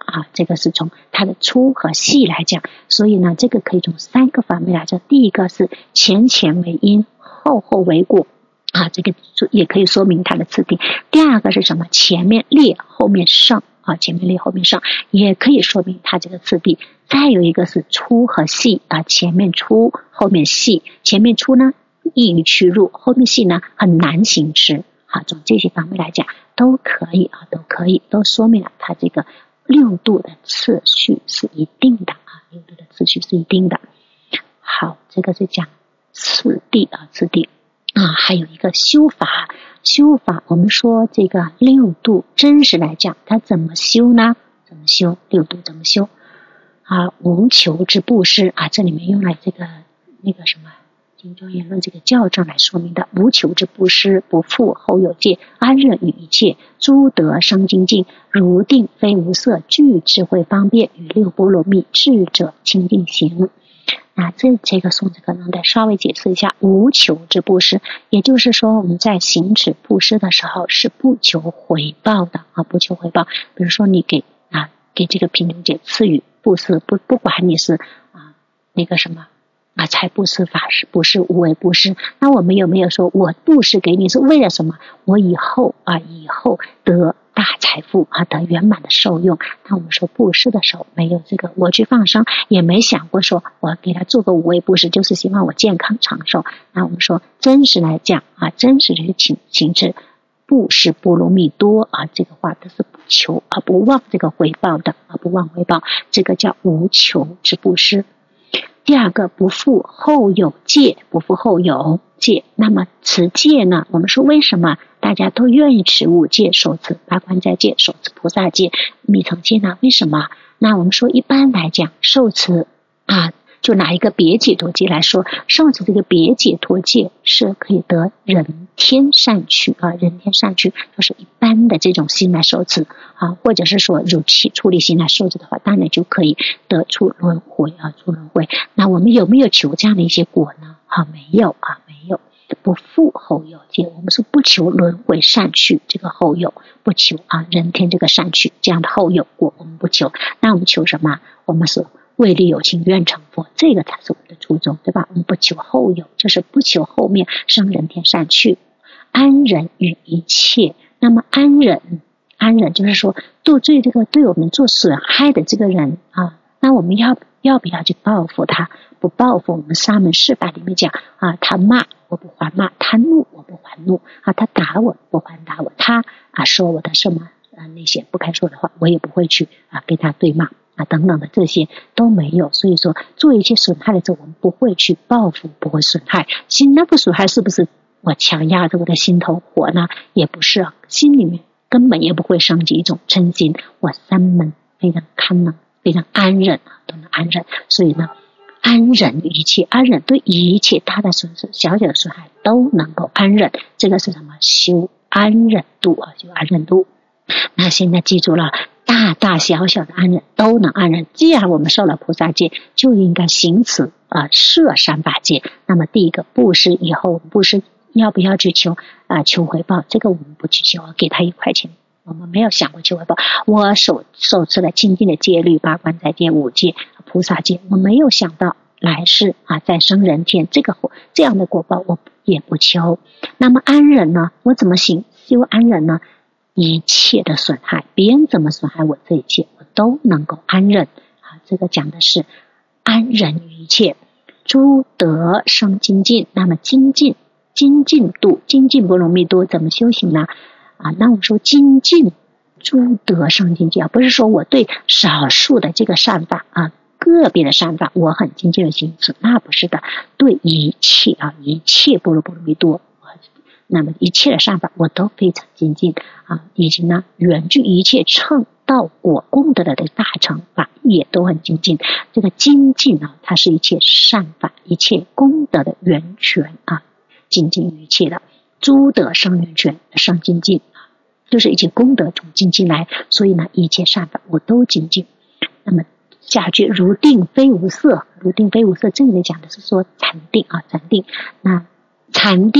啊，这个是从它的粗和细来讲，所以呢，这个可以从三个方面来讲。第一个是前前为因，后后为果啊，这个也可以说明它的次第。第二个是什么？前面列后面胜啊，前面列后面胜，也可以说明它这个次第。再有一个是粗和细啊，前面粗后面细，前面粗呢易于屈入，后面细呢很难行持啊，从这些方面来讲都可以啊，都可以，都说明了它这个六度的次序是一定的啊，六度的次序是一定的。好，这个是讲次第啊，次第啊，还有一个修法，修法我们说这个六度真实来讲，它怎么修呢？怎么修？六度怎么修？啊，无求之布施啊，这里面用来这个那个什么经中言论这个校正来说明的。无求之布施，不负后有戒，安忍于一切，诸德生精进，如定非无色，具智慧方便，与六波罗蜜，智者清净行。那这这个宋子可能得稍微解释一下无求之布施，也就是说我们在行持布施的时候是不求回报的啊，不求回报。比如说你给啊给这个贫穷姐赐予布施，不不管你是啊那个什么啊财布施、法施布施、无为布施，那我们有没有说我布施给你是为了什么？我以后啊以后得大财富啊，得圆满的受用。那我们说布施的时候没有这个我去放生，也没想过说我给他做个无为布施就是希望我健康长寿。那我们说真实来讲啊，真实的情情致布施波罗蜜多啊，这个话它是不求啊不忘这个回报的啊，不忘回报，这个叫无求之布施。第二个不负后有戒，不负后有戒。那么持戒呢，我们说为什么大家都愿意持五戒，手持八关斋戒，手持菩萨戒、密乘戒呢？为什么？那我们说一般来讲受持啊，就拿一个别解脱戒来说，受持这个别解脱戒是可以得人天善趣啊，人天善趣就是一般的这种心来受持啊，或者是说如起出离心来受持的话，当然就可以得出轮回啊，出轮回。那我们有没有求这样的一些果呢？啊，没有啊，没有。不负后有戒，我们是不求轮回善趣这个后有，不求啊人天这个善趣这样的后有果，我们不求。那我们求什么？我们是为利有情愿成佛，这个才是我们的初衷，对吧？我们不求后有，就是不求后面生人天善趣，安忍于一切。那么安忍，安忍就是说对对这个对我们做损害的这个人啊，那我们要要不要去报复他？不报复，我们沙门释法里面讲啊，他骂我不还骂，他怒我不还怒啊，他打我不还打我，他啊说我的什么啊那些不该说的话，我也不会去啊跟他对骂啊等等的，这些都没有。所以说做一些损害的时候，我们不会去报复，不会损害心。那个损害是不是我强压着我的心头火呢？也不是，心里面根本也不会升起一种嗔心，我三门非常堪能，非常安忍啊，都能安忍。所以呢安忍于一切，安忍对一切大大损失、小小的损害都能够安忍，这个是什么？修安忍度啊，修安忍度。那现在记住了，大大小小的安忍都能安忍。既然我们受了菩萨戒，就应该行此啊摄三法戒。那么第一个布施，以后我们布施要不要去求啊求回报？这个我们不去求，给他一块钱。我们没有想过求回报，我手手持了清净的戒律，八关斋戒、五戒、菩萨戒，我没有想到来世啊再生人天，这个这样的果报我也不求。那么安忍呢？我怎么行修安忍呢？一切的损害，别人怎么损害我，这一切我都能够安忍啊。这个讲的是安忍于一切，诸德生精进。那么精进精进度精进波罗蜜多怎么修行呢？啊，那我们说精进诸德生精进啊，不是说我对少数的这个善法啊，个别的善法我很精进的行持，那不是的，对一切啊，一切波罗波罗蜜多，那么一切的善法我都非常精进啊，以及呢远距一切乘道果功德的大乘法也都很精进。这个精进啊，它是一切善法、一切功德的源泉啊，精进于一切的。诸德生源泉，生精进啊，就是一切功德从精进来，所以呢，一切善法我都精进。那么下句如定非无色，如定非无色，这里讲的是说禅定啊，禅定。那禅定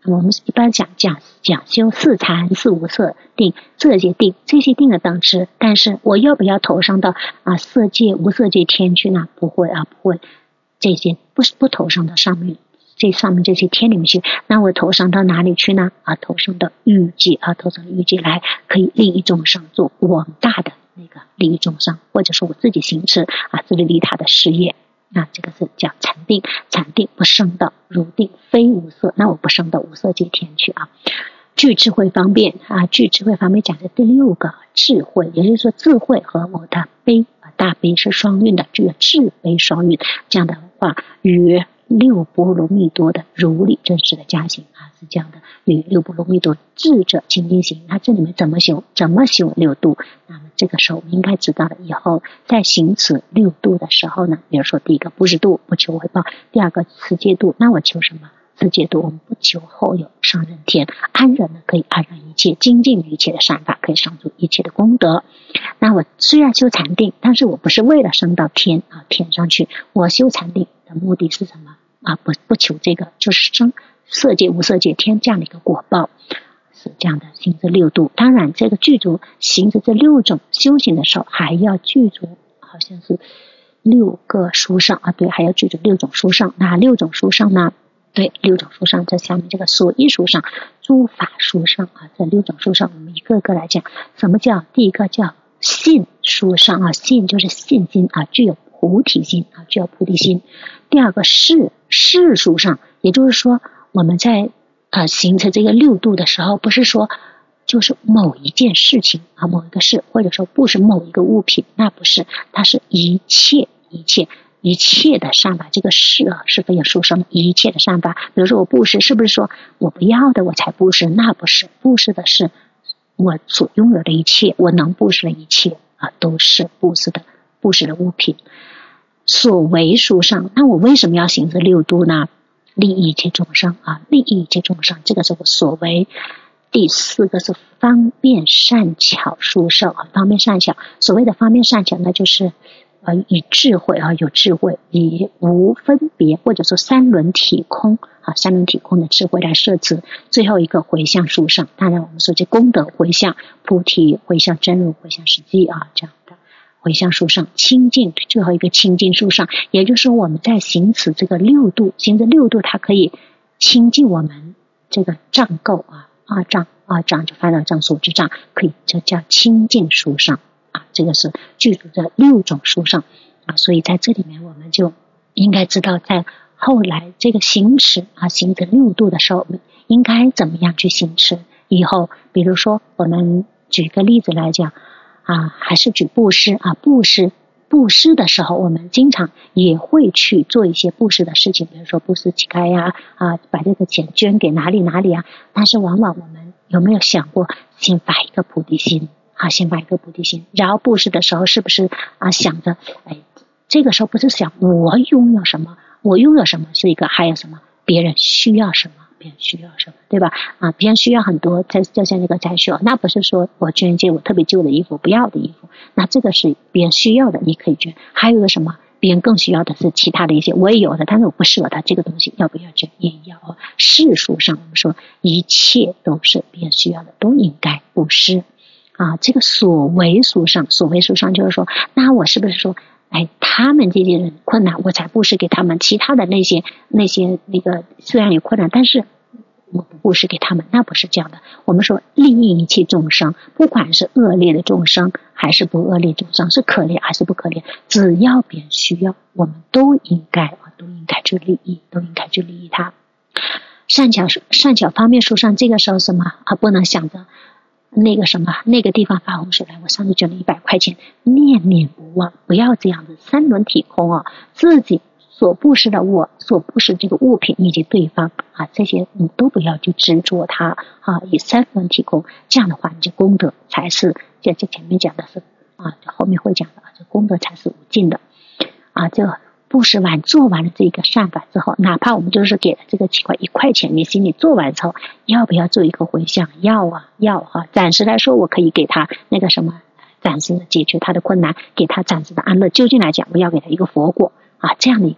我们一般讲讲讲修四禅四无色定这些定，这些定的等值，但是我要不要投上到啊色界无色界天去呢？不会啊，不会，这些不是不投上到上面，这上面这些天里面去，那我投上到哪里去呢？啊，投上到欲界啊，投上欲界来，可以利益众生，做广大的那个利益众生，或者说我自己行持啊自利利他的事业。那这个是叫禅定，禅定不升到如定非无色，那我不升到无色界天去啊。具智慧方面啊，具智慧方面讲的第六个智慧，也就是说智慧和我的悲大悲是双运的，具有智悲双运，这样的话与六波罗蜜多的如理真实的加行啊，是这样的，与六波罗蜜多智者清净行，那这里面怎么修？怎么修六度？那么这个时候我们应该知道了，以后在行持六度的时候呢，比如说第一个布施度不求回报，第二个持戒度，那我求什么？持戒度我们不求后有上人天，安忍呢可以安忍一切，精进于一切的善法，可以上助一切的功德。那我虽然修禅定，但是我不是为了升到天啊天上去，我修禅定的目的是什么啊？不不求这个，就是升色界无色界天这样的一个果报，是这样的行这六度。当然这个具足行着这六种修行的时候，还要具足好像是六个书上啊，对，还要具足六种书上。哪六种书上呢？对，六种书上，这下面这个所依书上、诸法书上啊，这六种书上我们一个个来讲。什么叫第一个叫信书上啊？信就是信心啊，具有菩提心啊，具有菩提心。第二个事事书上，也就是说我们在呃形成这个六度的时候，不是说就是某一件事情啊，某一个事，或者说不是某一个物品，那不是，它是一切一切。一切的善法，这个事啊是非有殊胜，一切的善法。比如说我布施，是不是说我不要的我才布施？那不是，布施的是我所拥有的一切，我能布施的一切啊，都是布施的布施的物品。所为书上，那我为什么要行这六度呢？利益一切众生啊，利益一切众生，这个是我所为。第四个是方便善巧殊胜啊，方便善巧，所谓的方便善巧呢，就是呃，以智慧啊，有智慧，以无分别或者说三轮体空啊，三轮体空的智慧来摄持。最后一个回向殊胜，当然我们说这功德回向、菩提回向、真如回向、实际啊，这样的回向殊胜。清净，最后一个清净殊胜，也就是说我们在行持这个六度，行这六度，它可以清净我们这个障垢啊，二障二障就烦恼障、所知障，可以这叫清净殊胜。啊，这个是具足的六种殊胜啊，所以在这里面我们就应该知道，在后来这个行持啊，行这六度的时候，应该怎么样去行持。以后比如说我们举个例子来讲啊，还是举布施啊，布施布施的时候，我们经常也会去做一些布施的事情，比如说布施乞丐呀啊，把这个钱捐给哪里哪里啊，但是往往我们有没有想过，先发一个菩提心？啊，先发一个菩提心，然后布施的时候是不是啊想着，哎，这个时候不是想我拥有什么，我拥有什么是一个，还有什么别人需要什么，别人需要什么，对吧？啊，别人需要很多，在就像那个灾需要，那不是说我捐一件我特别旧的衣服，不要的衣服，那这个是别人需要的，你可以捐。还有个什么，别人更需要的是其他的一些，我也有的，但是我不舍得这个东西，要不要捐？也要。世俗上我们说一切都是别人需要的，都应该布施。啊，这个所为书上，所为书上就是说，那我是不是说，哎，他们这些人困难，我才布施给他们，其他的那些那些那个虽然有困难，但是我不布施给他们，那不是这样的。我们说利益一切众生，不管是恶劣的众生还是不恶劣众生，是可怜还是不可怜，只要别人需要，我们都应该啊，都应该去利益，都应该去利益他。善巧善巧方面书上，这个时候什么啊，不能想着那个什么那个地方发洪水来，我上次捐了一百块钱，念念不忘，不要这样子，三轮体空啊，自己所布施的我所布施这个物品以及对方啊，这些你都不要去执着它啊，以三轮体空，这样的话你这功德才是，这这前面讲的是啊，后面会讲的，这功德才是无尽的啊，这个布施完做完了这个善法之后，哪怕我们就是给了这个几块一块钱，你心里做完之后，要不要做一个回向？要啊，要啊。暂时来说，我可以给他那个什么，暂时的解决他的困难，给他暂时的安乐。究竟来讲，我要给他一个佛果啊，这样的一个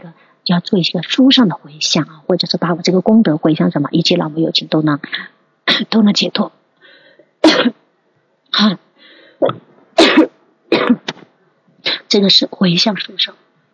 要做一些书上的回向啊，或者是把我这个功德回向什么，一切老母有情都能都能解脱。好，这个是回向书上。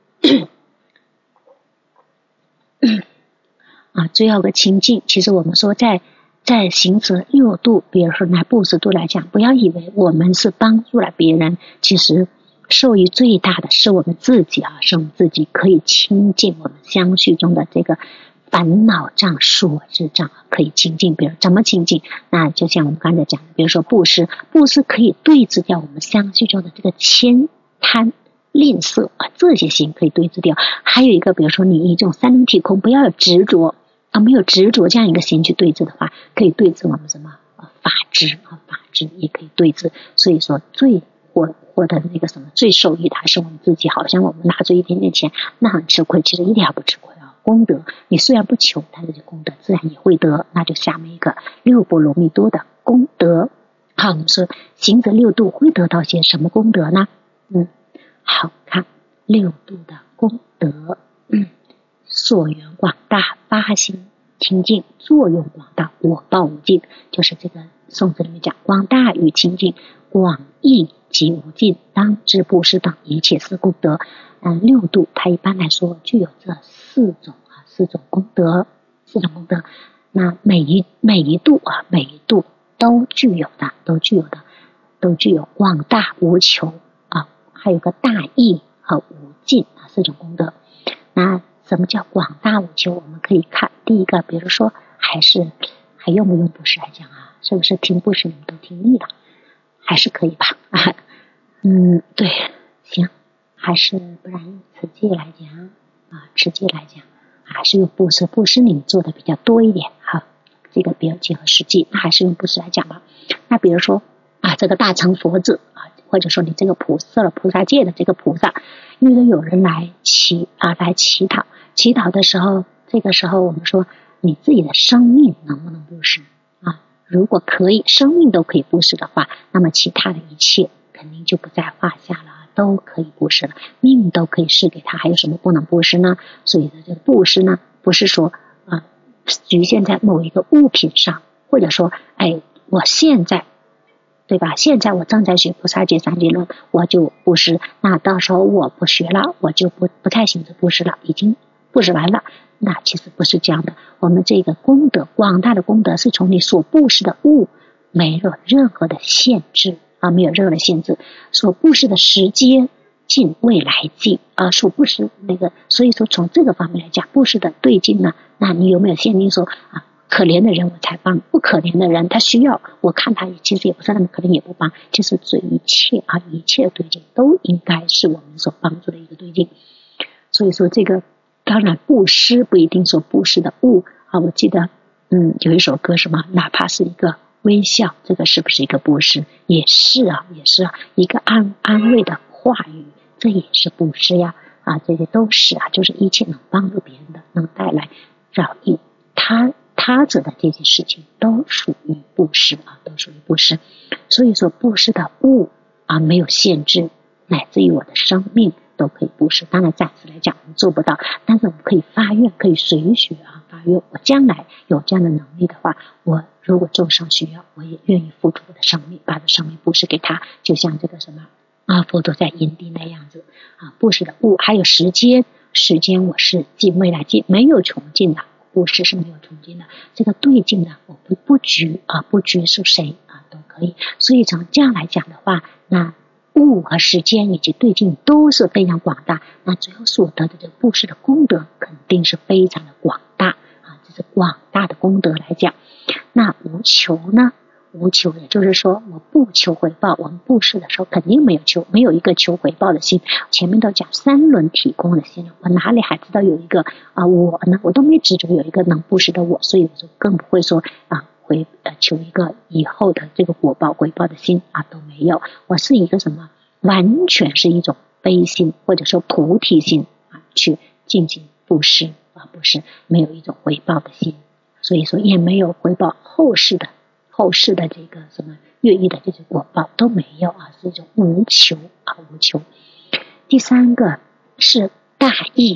啊，最后个清净，其实我们说在在行持六度，比如说拿布施度来讲，不要以为我们是帮助了别人，其实受益最大的是我们自己啊，是我们自己可以清净我们相续中的这个烦恼障、所知障，可以清净。比如怎么清净？那就像我们刚才讲的，比如说布施，布施可以对治掉我们相续中的这个悭贪吝啬啊，这些心可以对治掉。还有一个，比如说你以这种三轮体空，不要有执着啊，没有执着这样一个心去对治的话，可以对治我们什么啊法治啊，法治也可以对治。所以说最获获得那个什么最受益的还是我们自己。好像我们拿出一点点钱，那很吃亏，其实一点也不吃亏啊。功德你虽然不求，但是这功德自然也会得。那就下面一个六波罗蜜多的功德。好，我们说行者六度会得到些什么功德呢？嗯，好看六度的功德。嗯，所缘广大，发心清净，作用广大，果报无尽。就是这个颂词里面讲，广大与清净，广义及无尽，当知布施等一切是功德。嗯，六度它一般来说具有这四种啊，四种功德，四种功德。那每一每一度啊，每一度都具有的，都具有的，都具有广大无求啊，还有个大义和无尽啊，四种功德。那什么叫广大无求？我们可以看第一个，比如说还是还用不用布施来讲啊？是不是听布施你们都听腻了？还是可以吧？啊，嗯，对，行，还是不然用持戒来讲啊，持戒来讲还是用布施，布施你们做的比较多一点哈，这个比较结合实际，那还是用布施来讲吧。那比如说啊，这个大乘佛子啊，或者说你这个菩萨了菩萨界的这个菩萨，因为有人来祈啊来祈祷，祈祷的时候，这个时候我们说你自己的生命能不能布施啊？如果可以，生命都可以布施的话，那么其他的一切肯定就不在话下了，都可以布施了，命都可以施给他，还有什么不能布施呢？所以这个布施呢，不是说啊局限在某一个物品上，或者说哎我现在对吧？现在我正在学菩萨戒三界论，我就布施，那到时候我不学了，我就不不太行着布施了，已经布施完了。那其实不是这样的，我们这个功德，广大的功德是从你所布施的物没有任何的限制啊，没有任何的限制，所布施的时间尽未来尽啊，所布施那个，所以说从这个方面来讲，布施的对境呢，那你有没有限定说啊？可怜的人我才帮，不可怜的人他需要，我看他其实也不是那么可怜也不帮，其实这一切啊，一切的对境都应该是我们所帮助的一个对境。所以说这个当然布施不一定说布施的物啊，我记得嗯有一首歌什么，哪怕是一个微笑，这个是不是一个布施？也是啊，也是啊，一个安安慰的话语，这也是布施呀啊，这些都是啊，就是一切能帮助别人的，能带来饶益他他者的这些事情都属于布施啊，都属于布施。所以说布施的物啊没有限制，乃至于我的生命都可以布施。当然暂时来讲我们做不到，但是我们可以发愿，可以随许啊发愿，我将来有这样的能力的话，我如果众生需要，我也愿意付出我的生命，把这生命布施给他，就像这个什么啊佛陀在因地那样子啊。布施的物还有时间，时间我是尽未来尽，没有穷尽的，布施是没有穷尽的，这个对境呢，我不不拘啊，不拘是谁啊都可以。所以从这样来讲的话，那物和时间以及对境都是非常广大，那最后所得的这个布施的功德肯定是非常的广大啊，这是广大的功德来讲。那无求呢？无求也就是说我不求回报，我们布施的时候肯定没有求，没有一个求回报的心。前面都讲三轮体空的心，我哪里还知道有一个啊我呢？我都没执着有一个能布施的我，所以我就更不会说啊回呃求一个以后的这个果报回报的心啊都没有。我是一个什么？完全是一种悲心或者说菩提心啊去进行布施啊布施，没有一种回报的心，所以说也没有回报后世的。后世的这个什么越狱的这些果报都没有啊，是一种无求啊无求。第三个是大义，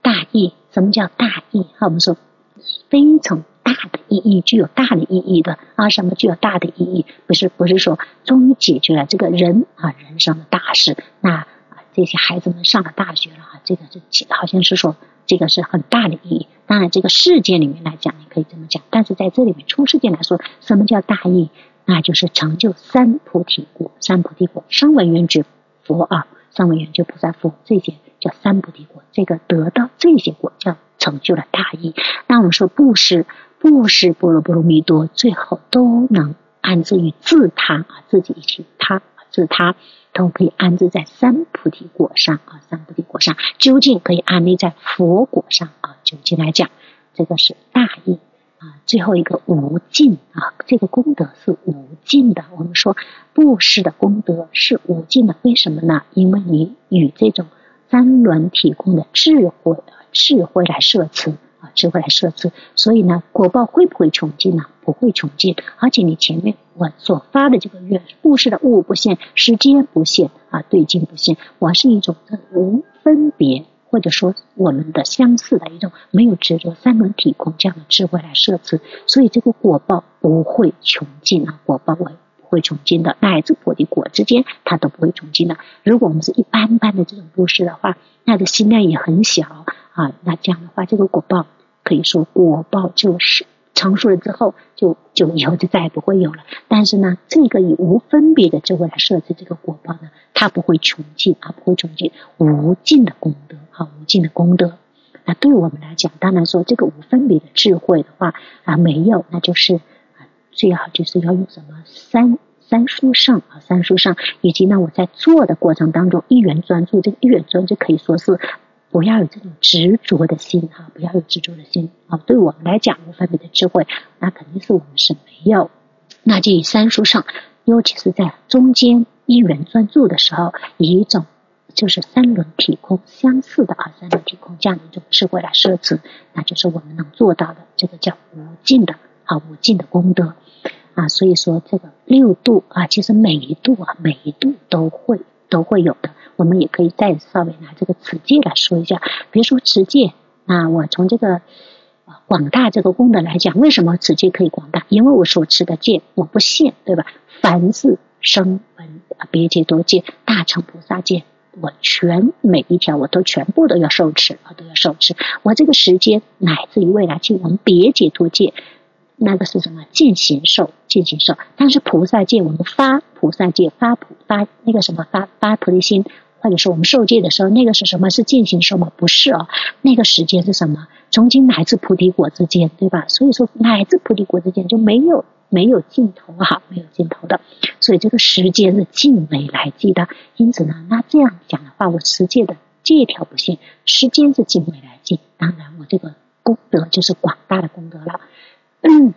大义。什么叫大义？我们说非常大的意义，具有大的意义的啊。什么具有大的意义？不是不是说终于解决了这个人啊人生的大事，那啊这些孩子们上了大学了啊，这个是好像是说这个是很大的意义。当然这个世界里面来讲你可以这么讲，但是在这里面出世界来说，什么叫大义？那就是成就三菩提果。三菩提果，声闻缘觉佛啊，声闻缘觉菩萨佛，这些叫三菩提果。这个得到这些果叫成就了大义。那我们说布施，布施波罗波罗蜜多，最后都能安置于自他啊，自己以及他自他都可以安置在三菩提果上啊，三菩提果上究竟可以安立在佛果上啊。究竟来讲，这个是大义啊。最后一个无尽啊，这个功德是无尽的。我们说布施的功德是无尽的，为什么呢？因为你与这种三轮提供的智慧智慧来摄持啊，智慧来摄持，所以呢，果报会不会穷尽呢？不会穷尽。而且你前面我所发的这个愿，布施的物不限，时间不限啊，对境不限，我是一种无分别，或者说我们的相似的一种没有执着三轮提供这样的智慧来摄持，所以这个果报不会穷尽啊，果报会不会穷尽的，乃至菩提果之间它都不会穷尽的。如果我们是一般般的这种布施的话，那个心量也很小啊，那这样的话这个果报可以说果报就是成熟了之后就就以后就再也不会有了。但是呢，这个以无分别的智慧来设置这个果报呢，它不会穷尽啊，不会穷尽，无尽的功德啊，无尽的功德。那对我们来讲，当然说这个无分别的智慧的话啊，没有，那就是啊，最好就是要用什么三三殊胜啊，三殊胜，以及呢我在做的过程当中一元专注，这个一元专注可以说是不要有这种执着的心哈，不要有执着的心啊。对我们来讲，无分别的智慧，那肯定是我们是没有。那就以三殊胜，尤其是在中间一元专注的时候，以一种就是三轮体空相似的啊，三轮体空这样的一种智慧来摄持，那就是我们能做到的，这个叫无尽的啊，无尽的功德啊。所以说这个六度啊，其实每一度啊，每一度都会都会有的。我们也可以再稍微拿这个持戒来说一下。比如说持戒，那我从这个广大这个功德来讲，为什么持戒可以广大？因为我所持的戒我不限，对吧？凡是声闻别戒多戒大乘菩萨戒，我全每一条我都全部都要受持，我都要受持。我这个时间乃至于未来去我们别戒多戒，那个是什么？尽行受，尽行受。但是菩萨戒，我们发菩萨戒，发菩发那个什么发发菩提心，或者说我们受戒的时候，那个是什么？是尽行受吗？不是哦，那个时间是什么？从今乃至菩提果之间，对吧？所以说乃至菩提果之间就没有没有尽头啊，没有尽头的。所以这个时间是尽为来计的。因此呢，那这样讲的话，我持戒的戒条不限，时间是尽为来计，当然我这个功德就是广大的功德了。嗯，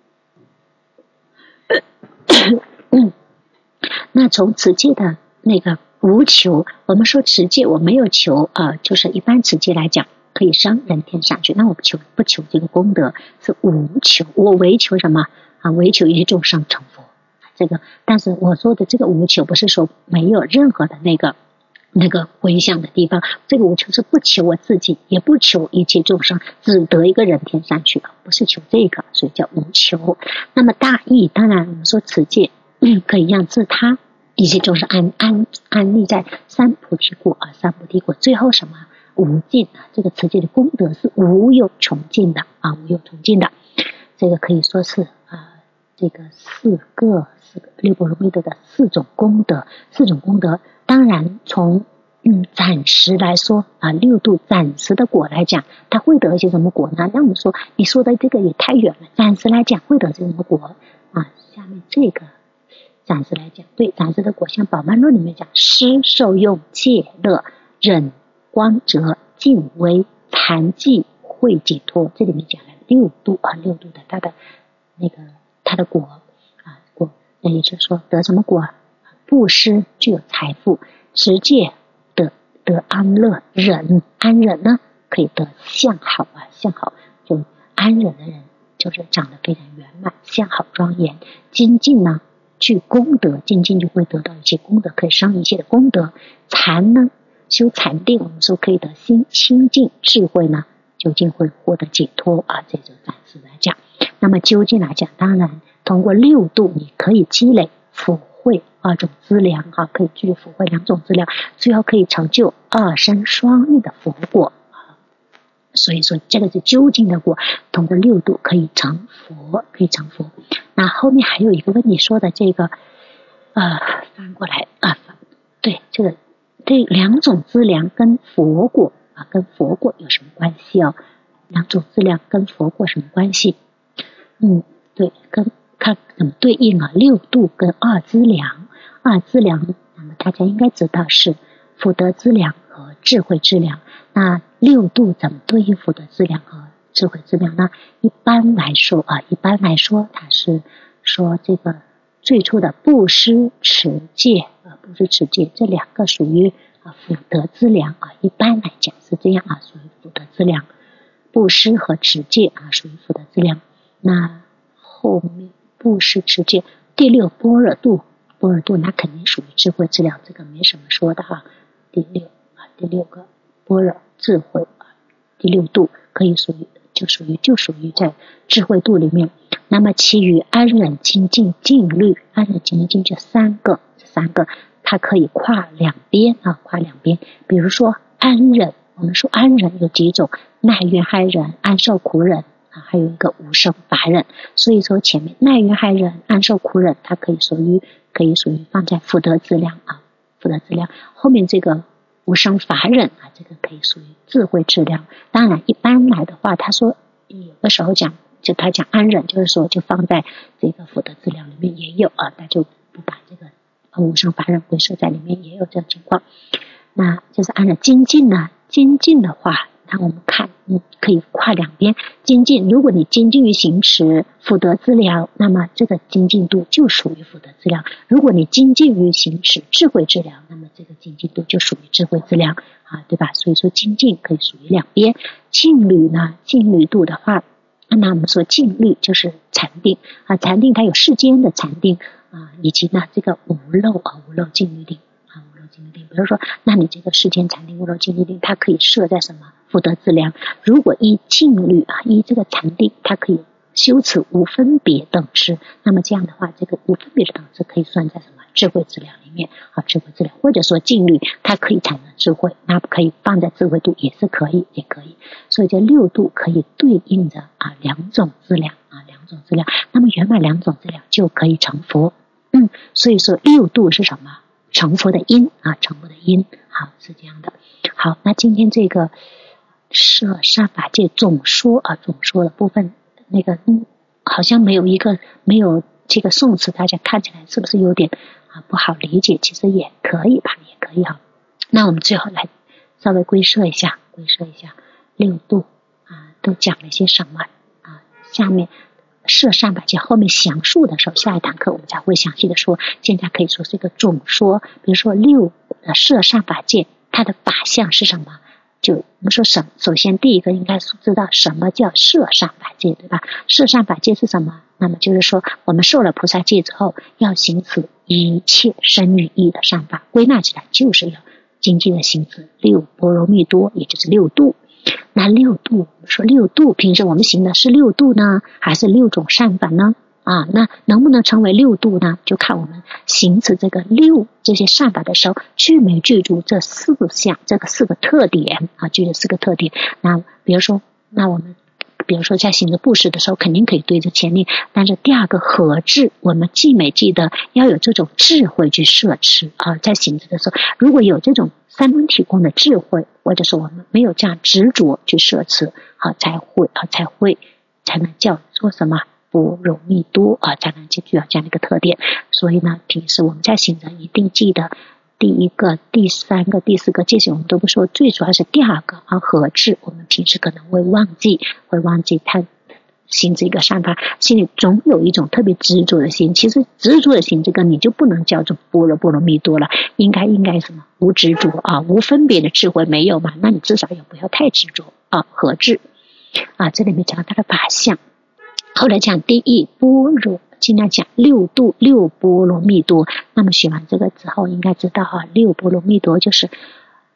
那从持戒的那个无求，我们说持戒我没有求啊、呃，就是一般持戒来讲可以升人天上去，那我不求不求这个功德，是无求。我唯求什么啊？唯求一众生成佛。这个，但是我说的这个无求不是说没有任何的那个那个回向的地方，这个无求是不求我自己，也不求一切众生，只得一个人天上去，不是求这个，所以叫无求。那么大义，当然我们说持戒、嗯、可以让自他一切众生安安安立在三菩提果啊，三菩提果最后什么无尽啊，这个持戒的功德是无有穷尽的啊，无有穷尽的。这个可以说是啊，这个四个四个六波罗蜜多的四种功德，四种功德。当然从嗯暂时来说啊，六度暂时的果来讲，它会得一些什么果呢？那我们说你说的这个也太远了，暂时来讲会得些什么果啊？下面这个暂时来讲，对暂时的果，像宝鬘论里面讲，施受用戒乐忍光泽净威禅寂慧解脱，这里面讲了六度啊，六度的它的那个它的果啊果，那也就是说得什么果？布施具有财富，持戒得得安乐，忍安忍呢可以得相好啊，相好就安忍的人就是长得非常圆满，相好庄严。精进呢具功德，精进就会得到一些功德，可以生一些的功德。禅呢修禅定，我们说可以得心清净智慧呢，究竟会获得解脱啊。这就暂时来讲，那么究竟来讲，当然通过六度你可以积累福慧二种资粮啊，可以积累福慧两种资粮，最后可以成就二生双运的佛果。所以说这个是究竟的果，通过六度可以成佛，可以成佛。那后面还有一个问题说的这个呃，翻过来啊，对，这个这两种资粮跟佛果啊，跟佛果有什么关系哦？两种资粮跟佛果什么关系？嗯，对，跟看怎么对应啊？六度跟二资粮，二资粮，那么大家应该知道是福德资粮和智慧资粮。那六度怎么对应福德资粮和智慧资粮呢？一般来说啊，一般来说，它是说这个最初的布施、持戒啊，布施、持戒这两个属于啊福德资粮啊，一般来讲是这样啊，属于福德资粮。布施和持戒啊，属于福德资粮。那后面布施、持戒，第六般若度，般若度那肯定属于智慧资粮，这个没什么说的哈。第六啊，第六个般若智慧啊，第六度可以属于就属于就属于在智慧度里面。那么其余安忍精进静虑，安忍精进静这三个这三个它可以跨两边啊，跨两边。比如说安忍，我们说安忍有几种，耐怨害忍、安受苦忍啊，还有一个无生法忍。所以说前面耐怨害忍、安受苦忍，它可以属于可以属于放在福德资粮啊，福德资粮。后面这个无生法忍啊，这个可以属于智慧资粮。当然一般来的话，他说有的时候讲就他讲安忍，就是说就放在这个福德资粮里面也有啊，他就不把这个无生法忍归设在里面，也有这种情况。那就是安忍精进呢，精进的话，那我们看你可以跨两边精进。如果你精进于行持福德资粮，那么这个精进度就属于福德资粮；如果你精进于行持智慧资粮，那么这个精进度就属于智慧资粮啊，对吧？所以说精进可以属于两边。静虑呢，静虑度的话，那我们说静虑就是禅定啊，禅定它有世间的禅定啊，以及呢这个无漏啊，无漏静虑定啊，无漏静虑定。比如说，那你这个世间禅定、无漏静虑定，它可以设在什么福德资粮？如果依静虑啊，依这个禅定，它可以修持无分别等持，那么这样的话，这个无分别的等持可以算在什么智慧资粮里面啊？智慧资粮，或者说静虑它可以产生智慧，那可以放在智慧度也是可以，也可以。所以这六度可以对应着啊两种资粮啊，两种资粮，那么圆满两种资粮就可以成佛。嗯，所以说六度是什么？成佛的因啊，成佛的因，好，是这样的。好，那今天这个摄善法界总说啊，总说的部分，那个嗯，好像没有一个没有这个宋词，大家看起来是不是有点啊不好理解？其实也可以吧，也可以哈。那我们最后来稍微归摄一下，归摄一下六度啊，都讲了些什么啊？下面摄善法界后面详述的时候，下一堂课我们才会详细的说。现在可以说是一个总说，比如说六的摄善法界，它的法相是什么？就我们说什，首先第一个应该知道什么叫摄善法界，对吧？摄善法界是什么？那么就是说，我们受了菩萨戒之后，要行持一切身语意的善法，归纳起来就是要精进的行持六波罗蜜多，也就是六度。那六度，我们说六度，平时我们行的是六度呢，还是六种善法呢？啊，那能不能成为六度呢？就看我们行持这个六这些善法的时候，具没具足这四项，这个四个特点啊，具有四个特点。那比如说，那我们比如说在行持布施的时候，肯定可以对着前面，但是第二个合智，我们记没记得要有这种智慧去摄持啊，在行持的时候，如果有这种三轮体供的智慧，或者说我们没有这样执着去摄持，好才会啊才会才能叫做什么？波罗蜜多啊，才能具有这样的一个特点。所以呢，平时我们在行人一定记得第一个、第三个、第四个这些我们都不说，最主要是第二个啊合智。我们平时可能会忘记，会忘记他行这个善法，心里总有一种特别执着的心。其实执着的心，这个你就不能叫做波罗波罗蜜多了，应该应该什么？无执着啊，无分别的智慧没有嘛？那你至少也不要太执着啊，合智啊。这里面讲它的法相。后来讲第一般若，尽量讲六度六波罗蜜多。那么学完这个之后，应该知道哈，六波罗蜜多就是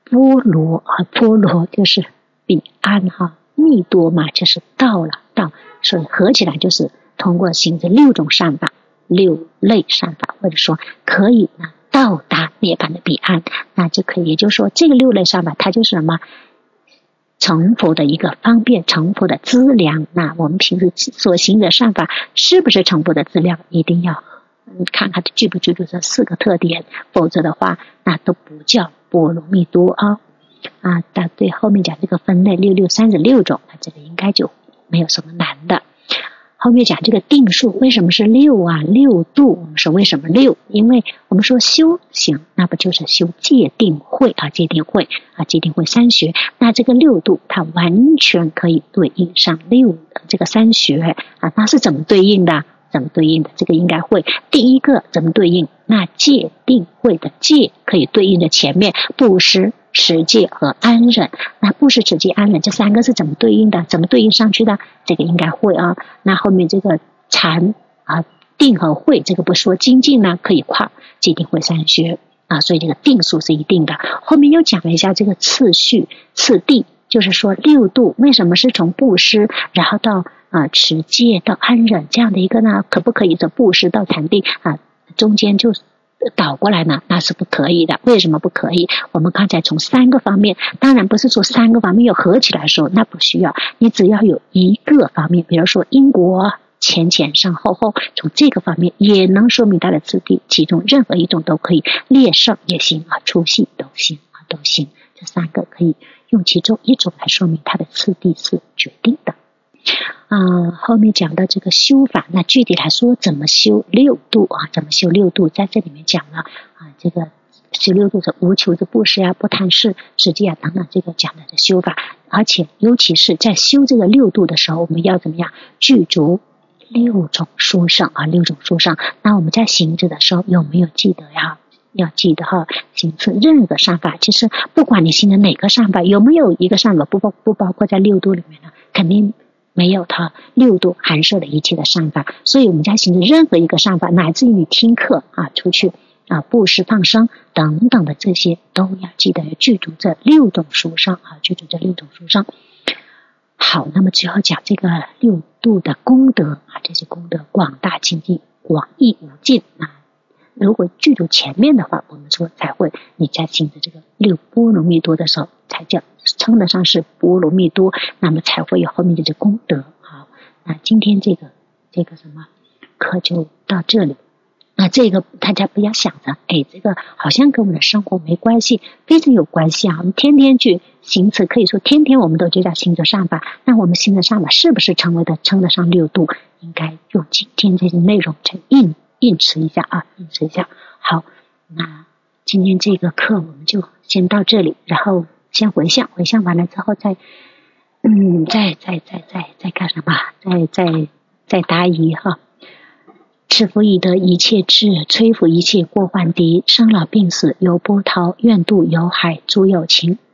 波罗啊，波罗就是彼岸哈，密多嘛就是到了到，所以合起来就是通过行这六种善法，六类善法，或者说可以呢到达涅槃的彼岸，那就可以，也就是说这个六类善法它就是什么？成佛的一个方便，成佛的资粮。那我们平时所行的善法是不是成佛的资粮，一定要看看具不具足这四个特点，否则的话那都不叫波罗蜜多啊啊！但对后面讲这个分类六六三十六种，那这个应该就没有什么难的。后面讲这个定数为什么是六啊？六度，我们说为什么六？因为我们说修行，那不就是修戒定慧啊？戒定慧啊，戒定慧三学。那这个六度，它完全可以对应上六的这个三学啊。它是怎么对应的？怎么对应的？这个应该会。第一个怎么对应？那戒定慧的戒可以对应的前面布施、持戒和安忍。那布施、持戒、安忍这三个是怎么对应的？怎么对应上去的？这个应该会啊。那后面这个禅啊、定和慧，这个不说精进呢，可以跨戒定慧三学啊，所以这个定数是一定的。后面又讲了一下这个次序、次第，就是说六度为什么是从布施，然后到啊持戒到安忍这样的一个呢？可不可以从布施到禅定啊中间就倒过来呢？那是不可以的。为什么不可以？我们刚才从三个方面，当然不是说三个方面又合起来说，那不需要，你只要有一个方面，比如说因果前前上后后，从这个方面也能说明它的次第，其中任何一种都可以，列圣也行啊，出系都行啊，都行。这三个可以用其中一种来说明它的次第是决定的。啊，后面讲到这个修法，那具体来说怎么修六度啊？怎么修六度？在这里面讲了啊，这个修六度是无求的布施啊、不贪事、持戒啊等等，这个讲的是修法。而且尤其是在修这个六度的时候，我们要怎么样？具足六种殊胜啊，六种殊胜。那我们在行持的时候有没有记得呀？要记得哈，行持任何善法，其实不管你行的哪个善法，有没有一个善法不包不包括在六度里面呢？肯定没有，它六度含摄了一切的善法。所以我们在行的任何一个善法，乃至于你听课啊、出去啊、布施放生等等的这些，都要记得具足这六种殊胜啊，具足这六种殊胜。好，那么最后讲这个六度的功德啊，这些功德广大清净，广义无尽啊。如果具足前面的话，我们说才会你在行的这个六波罗蜜多的时候，才叫称得上是波罗蜜多，那么才会有后面的这功德。好，那今天这个这个什么课就到这里。那这个大家不要想着，哎，这个好像跟我们的生活没关系，非常有关系啊！我们天天去行持，可以说天天我们都就在行着善法。那我们行着善法是不是成为的称得上六度？应该用今天这些内容去印印持一下啊，印持一下。好，那今天这个课我们就先到这里，然后先回向，回向完了之后再嗯，再再再再再干什么？再再再答疑哈。持福以得一切智，摧伏一切过患敌，生老病死由波涛，愿度有海诸有情。